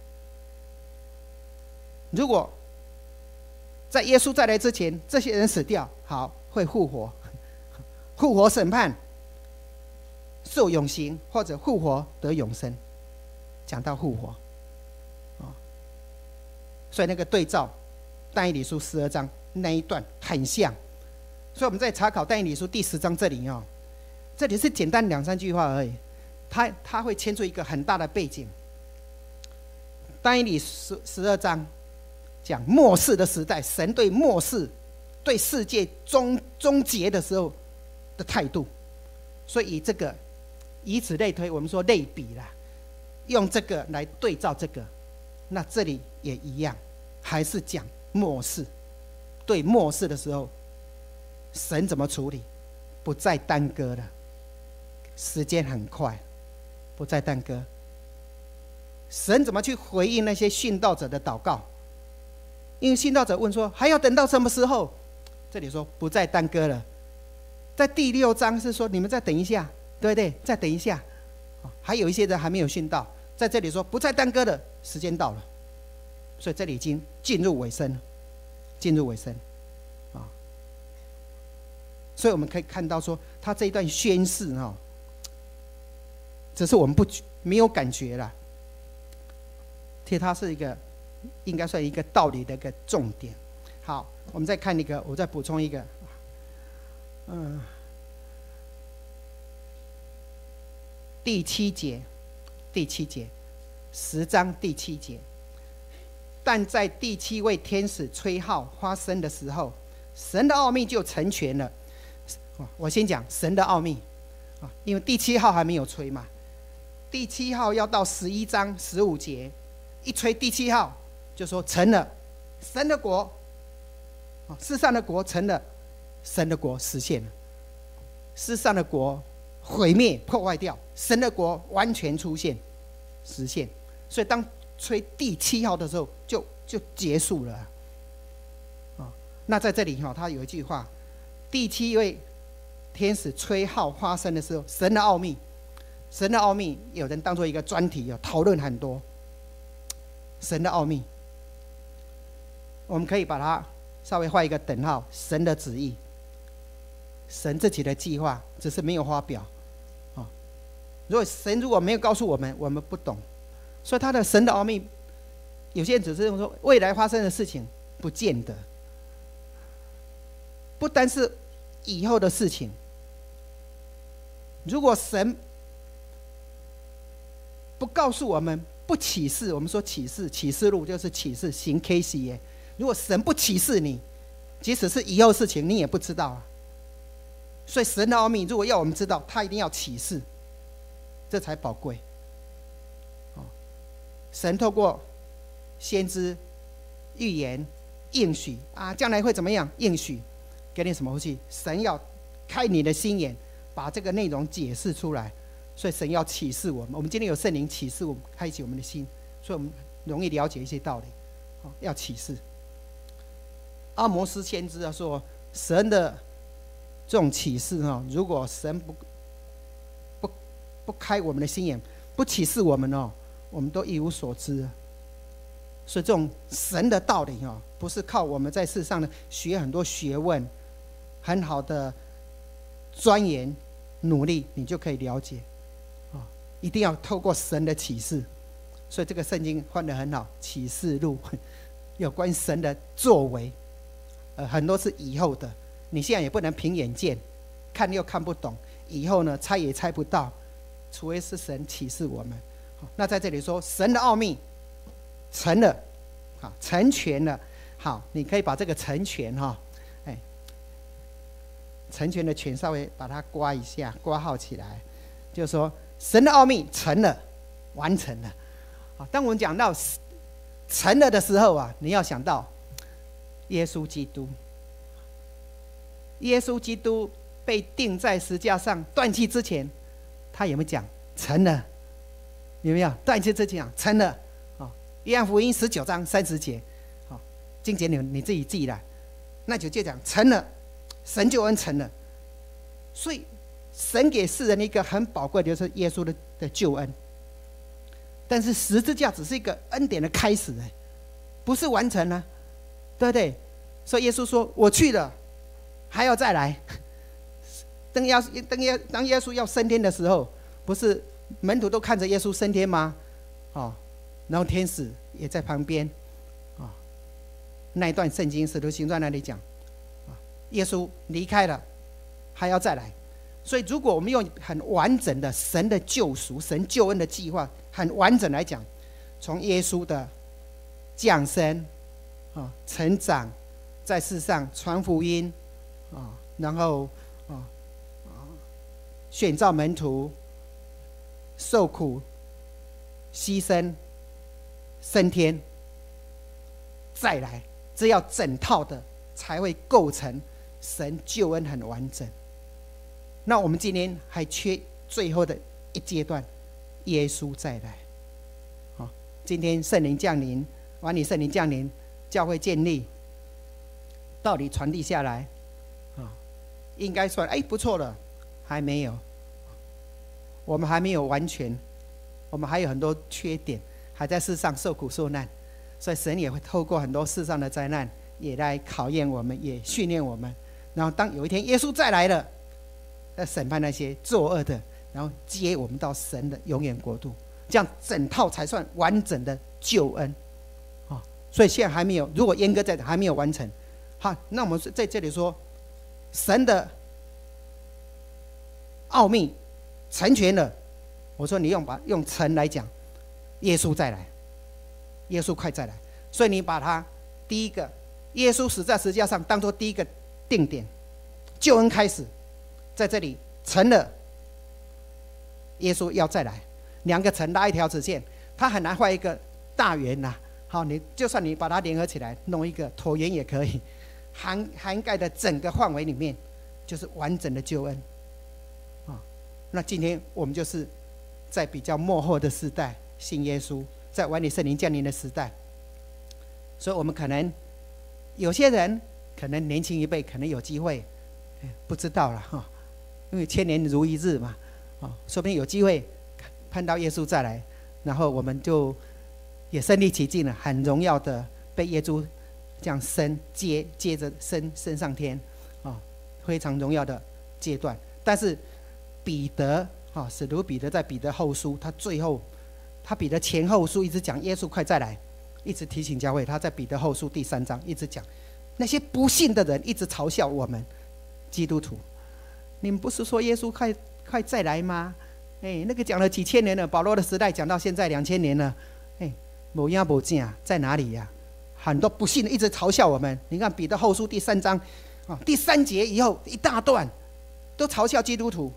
如果在耶稣再来之前，这些人死掉，好，会复活，复活审判，受永刑，或者复活得永生。讲到复活，哦，所以那个对照但以理书十二章那一段很像。所以我们在查考但以理书第十章这里哦，这里是简单两三句话而已，它它会牵出一个很大的背景。但以理十十二章讲末世的时代，神对末世、对世界终终结的时候的态度，所以以这个以此类推，我们说类比啦，用这个来对照这个，那这里也一样，还是讲末世，对末世的时候，神怎么处理，不再耽搁了，时间很快，不再耽搁。神怎么去回应那些殉道者的祷告？因为殉道者问说还要等到什么时候，这里说不再耽搁了。在第六章是说你们再等一下，对不对？再等一下，还有一些人还没有殉道，在这里说不再耽搁了，时间到了，所以这里已经进入尾声了，进入尾声啊。所以我们可以看到说他这一段宣誓哈，只是我们不没有感觉了，其实它是一个应该算一个道理的一个重点。好，我们再看一个，我再补充一个，嗯，第七节，第七节，十章第七节。但在第七位天使吹号发声的时候，神的奥秘就成全了。我先讲神的奥秘，因为第七号还没有吹嘛。第七号要到十一章十五节，一吹第七号，就说成了，神的国，世上的国成了，神的国实现了，世上的国毁灭破坏掉，神的国完全出现实现。所以当吹第七号的时候，就就结束了啊。那在这里哈，他有一句话：第七位天使吹号发声的时候，神的奥秘，神的奥秘，有人当作一个专题哦，讨论很多。神的奥秘，我们可以把它稍微画一个等号。神的旨意，神自己的计划，只是没有发表啊。如果神如果没有告诉我们，我们不懂。所以他的神的奥秘，有些人只是说未来发生的事情，不见得。不单是以后的事情，如果神不告诉我们，不启示，我们说启示，启示录就是启示，行 K C 耶。如果神不启示你，即使是以后事情，你也不知道啊。所以神的奥秘，如果要我们知道，他一定要启示，这才宝贵。神透过先知预言应许啊，将来会怎么样？应许给你什么福气？神要开你的心眼，把这个内容解释出来， 所以神要启示我们。我们今天有圣灵启示我们，开启我们的心，所以我们容易了解一些道理。哦，要启示。阿摩斯先知啊说，神的这种启示哈，如果神不不不开我们的心眼，不启示我们哦，我们都一无所知。所以这种神的道理哦，不是靠我们在世上呢学很多学问，很好的钻研努力，你就可以了解。哦，一定要透过神的启示。所以这个圣经换得很好，启示录有关神的作为，呃，很多是以后的，你现在也不能凭眼见，看又看不懂，以后呢猜也猜不到，除非是神启示我们。好，那在这里说神的奥秘成了，好，成全了。好，你可以把这个成全哈，哎，成全的全稍微把它刮一下，刮号起来，就是说神的奥秘成了，完成了。好，当我们讲到成了的时候啊，你要想到耶稣基督。耶稣基督被钉在十字架上断气之前，他有没有讲成了？有没有断气之前讲成了？哦，约翰福音十九章三十节，好，经节你你自己记了，那就就讲成了，神救恩成了。所以神给世人一个很宝贵的，就是耶稣的的救恩。但是十字架只是一个恩典的开始，哎，不是完成啊，对不对？所以耶稣说：“我去了，还要再来。”当耶当耶当耶稣要升天的时候，不是门徒都看着耶稣升天吗？哦，然后天使也在旁边，啊、哦，那一段圣经《使徒行传》那里讲，啊，耶稣离开了，还要再来。所以，如果我们用很完整的神的救赎、神救恩的计划，很完整来讲，从耶稣的降生、啊成长，在世上传福音，啊，然后啊啊选召门徒，受苦、牺牲、升天，再来，这要整套的才会构成神救恩很完整。那我们今天还缺最后的一阶段，耶稣再来。好，今天圣灵降临，完你圣灵降临，教会建立，道理传递下来，啊，应该算哎不错了，还没有，我们还没有完全，我们还有很多缺点，还在世上受苦受难，所以神也会透过很多世上的灾难，也来考验我们，也训练我们。然后当有一天耶稣再来了，要审判那些作恶的，然后接我们到神的永远国度，这样整套才算完整的救恩。哦，所以现在还没有，如果阉割在还没有完成，好，那我们在这里说，神的奥秘成全了。我说你用把用成来讲，耶稣再来，耶稣快再来，所以你把它第一个，耶稣死在十字架上当作第一个定点，救恩开始。在这里成了，耶稣要再来，两个成拉一条直线，它很难画一个大圆呐、啊。好，你就算你把它联合起来，弄一个椭圆也可以，涵涵盖的整个范围里面，就是完整的救恩。啊，那今天我们就是在比较末后的时代信耶稣，在完你圣灵降临的时代，所以我们可能有些人可能年轻一辈可能有机会，不知道了哈。因为千年如一日嘛，哦，说不定有机会看到耶稣再来，然后我们就也身临其境了，很荣耀的被耶稣这样升接接着升升上天，哦，非常荣耀的阶段。但是彼得啊，哦，使徒彼得在彼得后书，他最后他彼得前后书一直讲耶稣快再来，一直提醒教会。他在彼得后书第三章一直讲，那些不信的人一直嘲笑我们基督徒。你们不是说耶稣快快再来吗？哎，那个讲了几千年了，保罗的时代讲到现在两千年了，哎，没影没迹啊，在哪里呀、啊？很多不信的一直嘲笑我们。你看彼得后书第三章啊，第三节以后一大段都嘲笑基督徒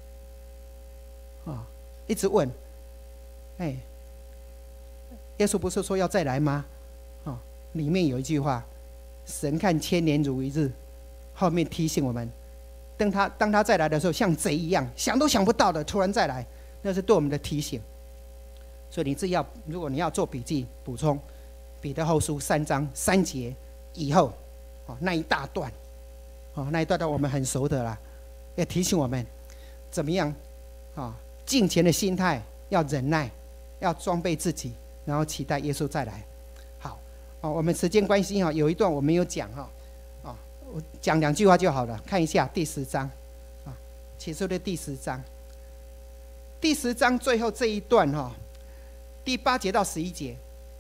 啊，一直问，哎，耶稣不是说要再来吗？啊，里面有一句话，神看千年如一日，后面提醒我们。当他当他再来的时候，像贼一样，想都想不到的突然再来， 那是对我们的提醒。所以你自己要，如果你要做笔记补充，彼得后书三章三节以后，哦，那一大段，哦，那一大段我们很熟的啦，要提醒我们怎么样啊，敬虔的心态要忍耐，要装备自己，然后期待耶稣再来。好，哦，我们时间关系哈，有一段我没有讲哈，啊，我讲两句话就好了。看一下第十章，啊，启示录的第十章，第十章最后这一段哈。第八节到十一节，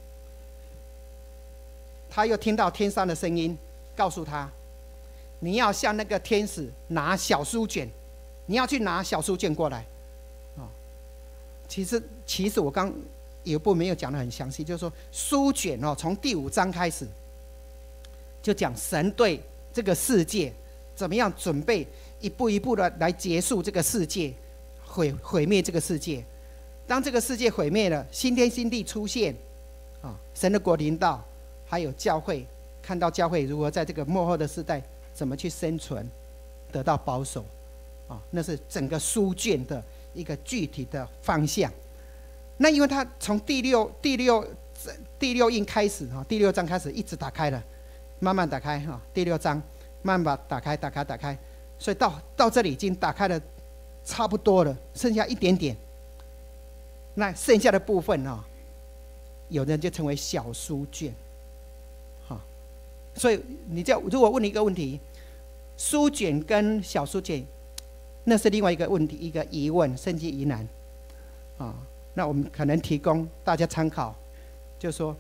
他又听到天上的声音，告诉他：“你要向那个天使拿小书卷，你要去拿小书卷过来。”哦，其实其实我刚有一部没有讲得很详细，就是说书卷哦，从第五章开始就讲神对这个世界怎么样准备，一步一步的来结束这个世界，毁毁灭这个世界。当这个世界毁灭了，新天新地出现，啊，神的国临到，还有教会，看到教会如何在这个末后的时代怎么去生存，得到保守，啊，那是整个书卷的一个具体的方向。那因为它从第六第六第六印开始哈，第六章开始一直打开了，慢慢打开哈，第六章慢慢打开打开打开，所以到到这里已经打开了差不多了，剩下一点点。那剩下的部分哦，有人就称为小书卷，哈，所以你就如果问你一个问题，书卷跟小书卷，那是另外一个问题，一个疑问，甚至疑难，啊，那我们可能提供大家参考，就是说，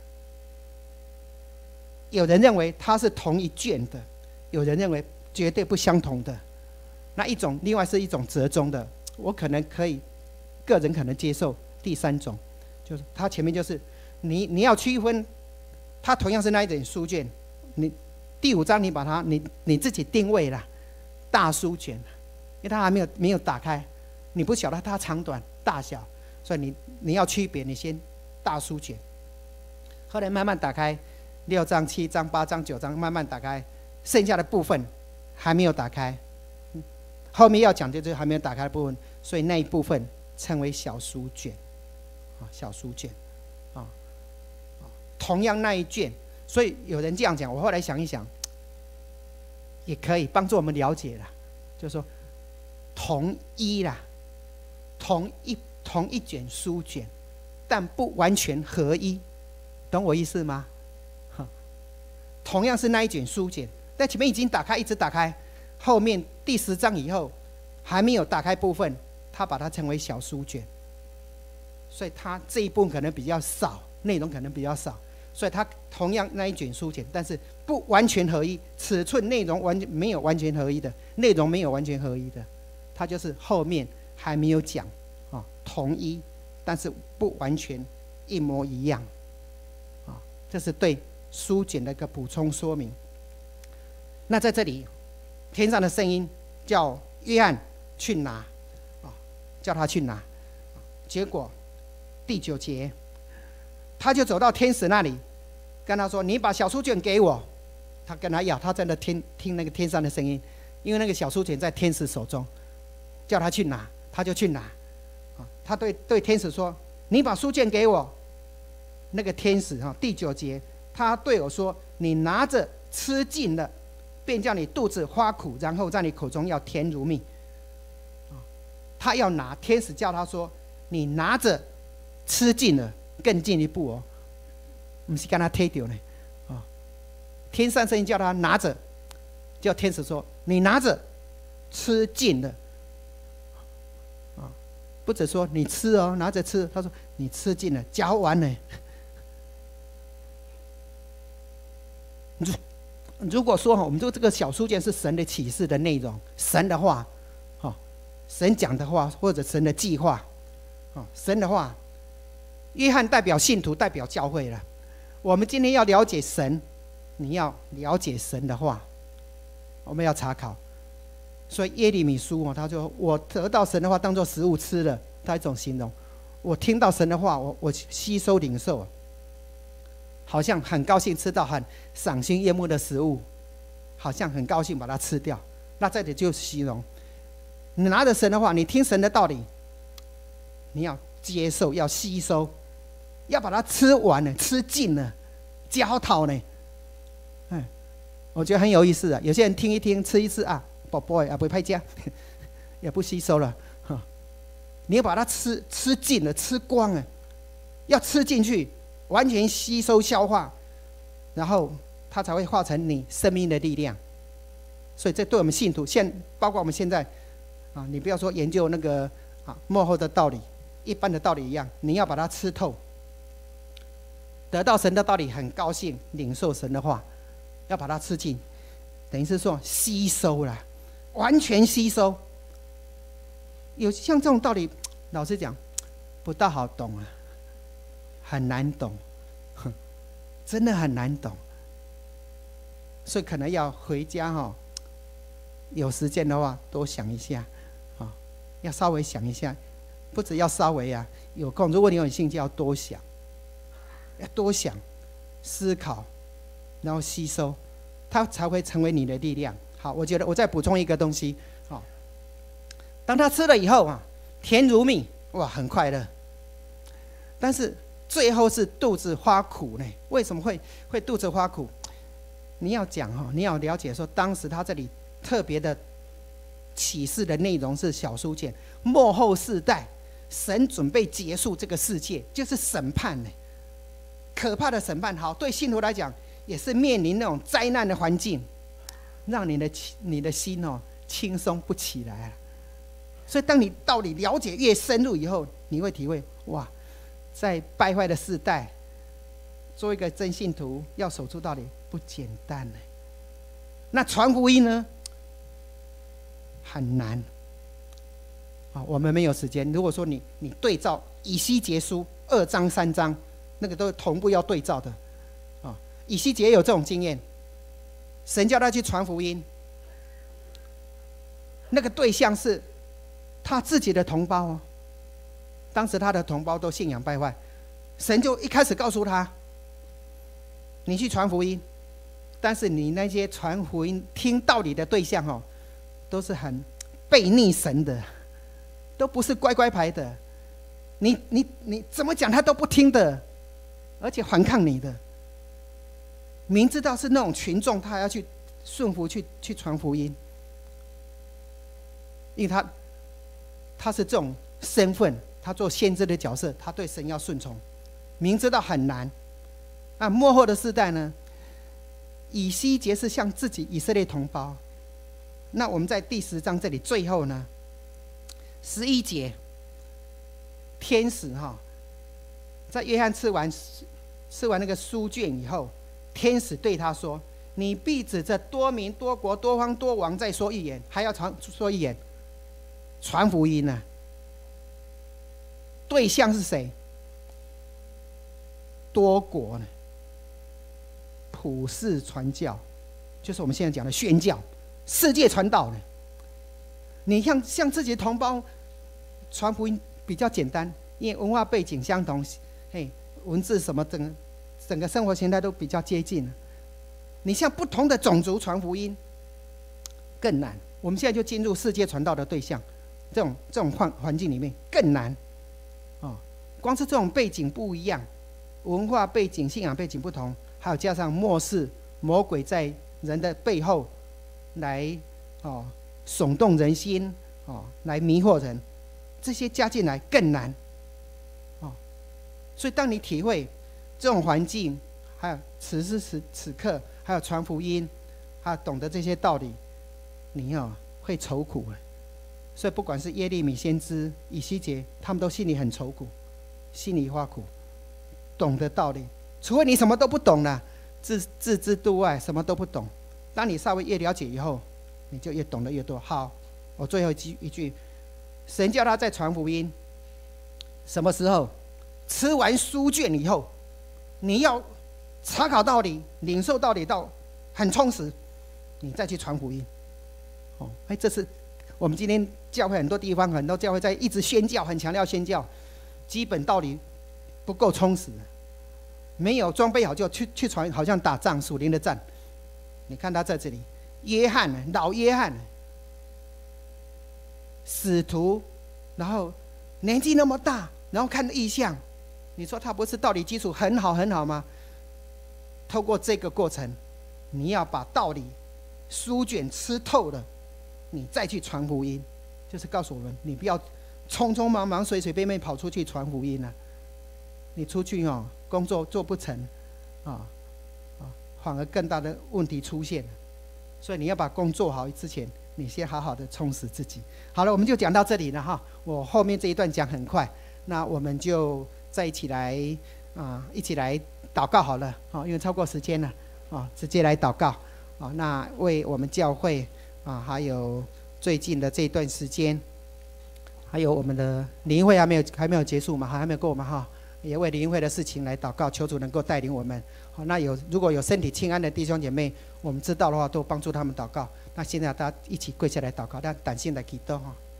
有人认为它是同一卷的，有人认为绝对不相同的，那一种，另外是一种折中的，我可能可以。个人可能接受第三种，就是它前面就是你你要区分，它同样是那一本书卷，你第五章你把它你你自己定位了大书卷，因为它还没有没有打开，你不晓得它长短大小，所以你你要区别，你先大书卷，后来慢慢打开六章七章八章九章慢慢打开，剩下的部分还没有打开，后面要讲的就是还没有打开的部分，所以那一部分称为小书卷，啊，小书卷，啊，同样那一卷，所以有人这样讲，我后来想一想，也可以帮助我们了解了，就是说同一啦，同一同一卷书卷，但不完全合一，懂我意思吗？同样是那一卷书卷，但前面已经打开，一直打开，后面第十章以后还没有打开部分。他把它称为小书卷，所以它这一部分可能比较少，内容可能比较少，所以它同样那一卷书卷，但是不完全合一，尺寸内容完没有完全合一的，内容没有完全合一的，它就是后面还没有讲啊，同一，但是不完全一模一样，啊，这是对书卷的一个补充说明。那在这里，天上的声音叫约翰去拿。叫他去拿，结果第九节，他就走到天使那里，跟他说：“你把小书卷给我。”他跟他要，他在那听听那个天上的声音，因为那个小书卷在天使手中，叫他去拿，他就去拿。他对对天使说：“你把书卷给我。”那个天使哈，第九节，他对我说：“你拿着吃尽了，便叫你肚子发苦，然后在你口中要甜如蜜。”他要拿，天使叫他说：“你拿着吃尽了，更进一步哦，不是跟他推掉呢，啊！天上声音叫他拿着，叫天使说：你拿着吃尽了，啊，不止说你吃哦，拿着吃，他说你吃尽了，嚼完了。如如果说我们说这个小书卷是神的启示的内容，神的话。”神讲的话，或者神的计划，哦，神的话，约翰代表信徒，代表教会了。我们今天要了解神，你要了解神的话，我们要查考。所以耶利米书哦，他说我得到神的话当作食物吃了，他一种形容。我听到神的话，我我吸收领受，好像很高兴吃到很赏心悦目的食物，好像很高兴把它吃掉。那这里就形容。你拿着神的话，你听神的道理， 你要接受，要吸收，要把它吃完了，吃尽了，焦讨呢。嗯，我觉得很有意思啊。有些人听一听，吃一次啊，宝贝啊，不会拍家，也不吸收了。你要把它吃吃尽了，吃光了，要吃进去，完全吸收消化，然后它才会化成你生命的力量。所以这对我们信徒，现包括我们现在啊，你不要说研究那个啊幕后的道理，一般的道理一样，你要把它吃透，得到神的道理，很高兴领受神的话，要把它吃进，等于是说吸收了，完全吸收。有像这种道理，老实讲，不大好懂啊，很难懂，真的很难懂。所以可能要回家哈、哦，有时间的话多想一下，啊、哦，要稍微想一下，不只要稍微啊，有空如果你有兴趣，要多想，要多想，思考，然后吸收，它才会成为你的力量。好，我觉得我再补充一个东西。当他吃了以后啊，甜如蜜，哇，很快乐。但是最后是肚子发苦呢？为什么会会肚子发苦？你要讲哈，你要了解说，当时他这里特别的启示的内容是小书简，末后世代，神准备结束这个世界，就是审判呢，可怕的审判。好，对信徒来讲，也是面临那种灾难的环境，让你的你的心哦轻松不起来了。所以当你道理了解越深入以后，你会体会，哇，在败坏的世代，做一个真信徒要守住道理不简单呢。那传福音呢，很难啊。我们没有时间。如果说你你对照以西结书二章三章，那个都是同步要对照的啊。以西结有这种经验，神叫他去传福音，那个对象是他自己的同胞哦，当时他的同胞都信仰败坏，神就一开始告诉他，你去传福音，但是你那些传福音听道理的对象哦，都是很悖逆神的，都不是乖乖牌的，你你你怎么讲他都不听的，而且反抗你的，明知道是那种群众，他还要去顺服去去传福音，因为他他是这种身份，他做先知的角色，他对神要顺从，明知道很难。那末后的世代呢？以西结是向自己以色列同胞。那我们在第十章这里最后呢，十一节，天使哈，在约翰吃完吃完那个书卷以后，天使对他说：“你必指着多民、多国、多方、多王再说预言，还要传说预言。”传福音呢、啊？对象是谁？多国呢？普世传教，就是我们现在讲的宣教，世界传道呢。你像向自己的同胞传福音比较简单，因为文化背景相同，嘿，文字什么整个整个生活形态都比较接近。你向不同的种族传福音更难。我们现在就进入世界传道的对象。这种这种环环境里面更难，哦，光是这种背景不一样，文化背景、信仰背景不同，还有加上末世魔鬼在人的背后来哦耸动人心，哦来迷惑人，这些加进来更难，哦，所以当你体会这种环境，还有此时此此刻，还有传福音，还有懂得这些道理，你哦会愁苦了。所以不管是耶利米先知、以西结，他们都心里很愁苦，心里发苦，懂得道理。除非你什么都不懂了，自自知度外，什么都不懂。当你稍微越了解以后，你就越懂得越多。好，我最后一句一句，神叫他在传福音，什么时候？吃完书卷以后，你要查考道理，领受道理到很充实，你再去传福音。哦，哎，这是我们今天教会很多地方，很多教会在一直宣教，很强调宣教，基本道理不够充实，没有装备好就去去传，好像打仗属灵的战。你看他在这里，约翰老约翰，使徒，然后年纪那么大，然后看异象，你说他不是道理基础很好很好吗？透过这个过程，你要把道理书卷吃透了，你再去传福音，就是告诉我们，你不要匆匆忙忙、随随便便跑出去传福音啊！你出去哦，工作做不成，啊啊，反而更大的问题出现了。所以你要把工做好之前，你先好好的充实自己。好了，我们就讲到这里了哈。我后面这一段讲很快，那我们就再一起来啊，一起来祷告好了啊，因为超过时间了啊，直接来祷告啊。那为我们教会啊，还有最近的这一段时间，还有我们的灵恩会还没有还没有结束嘛，还没有过嘛哈，也为灵恩会的事情来祷告，求主能够带领我们。好，那有如果有身体清安的弟兄姐妹，我们知道的话，都帮助他们祷告。那现在大家一起跪下来祷告，但胆心来祈祷哈。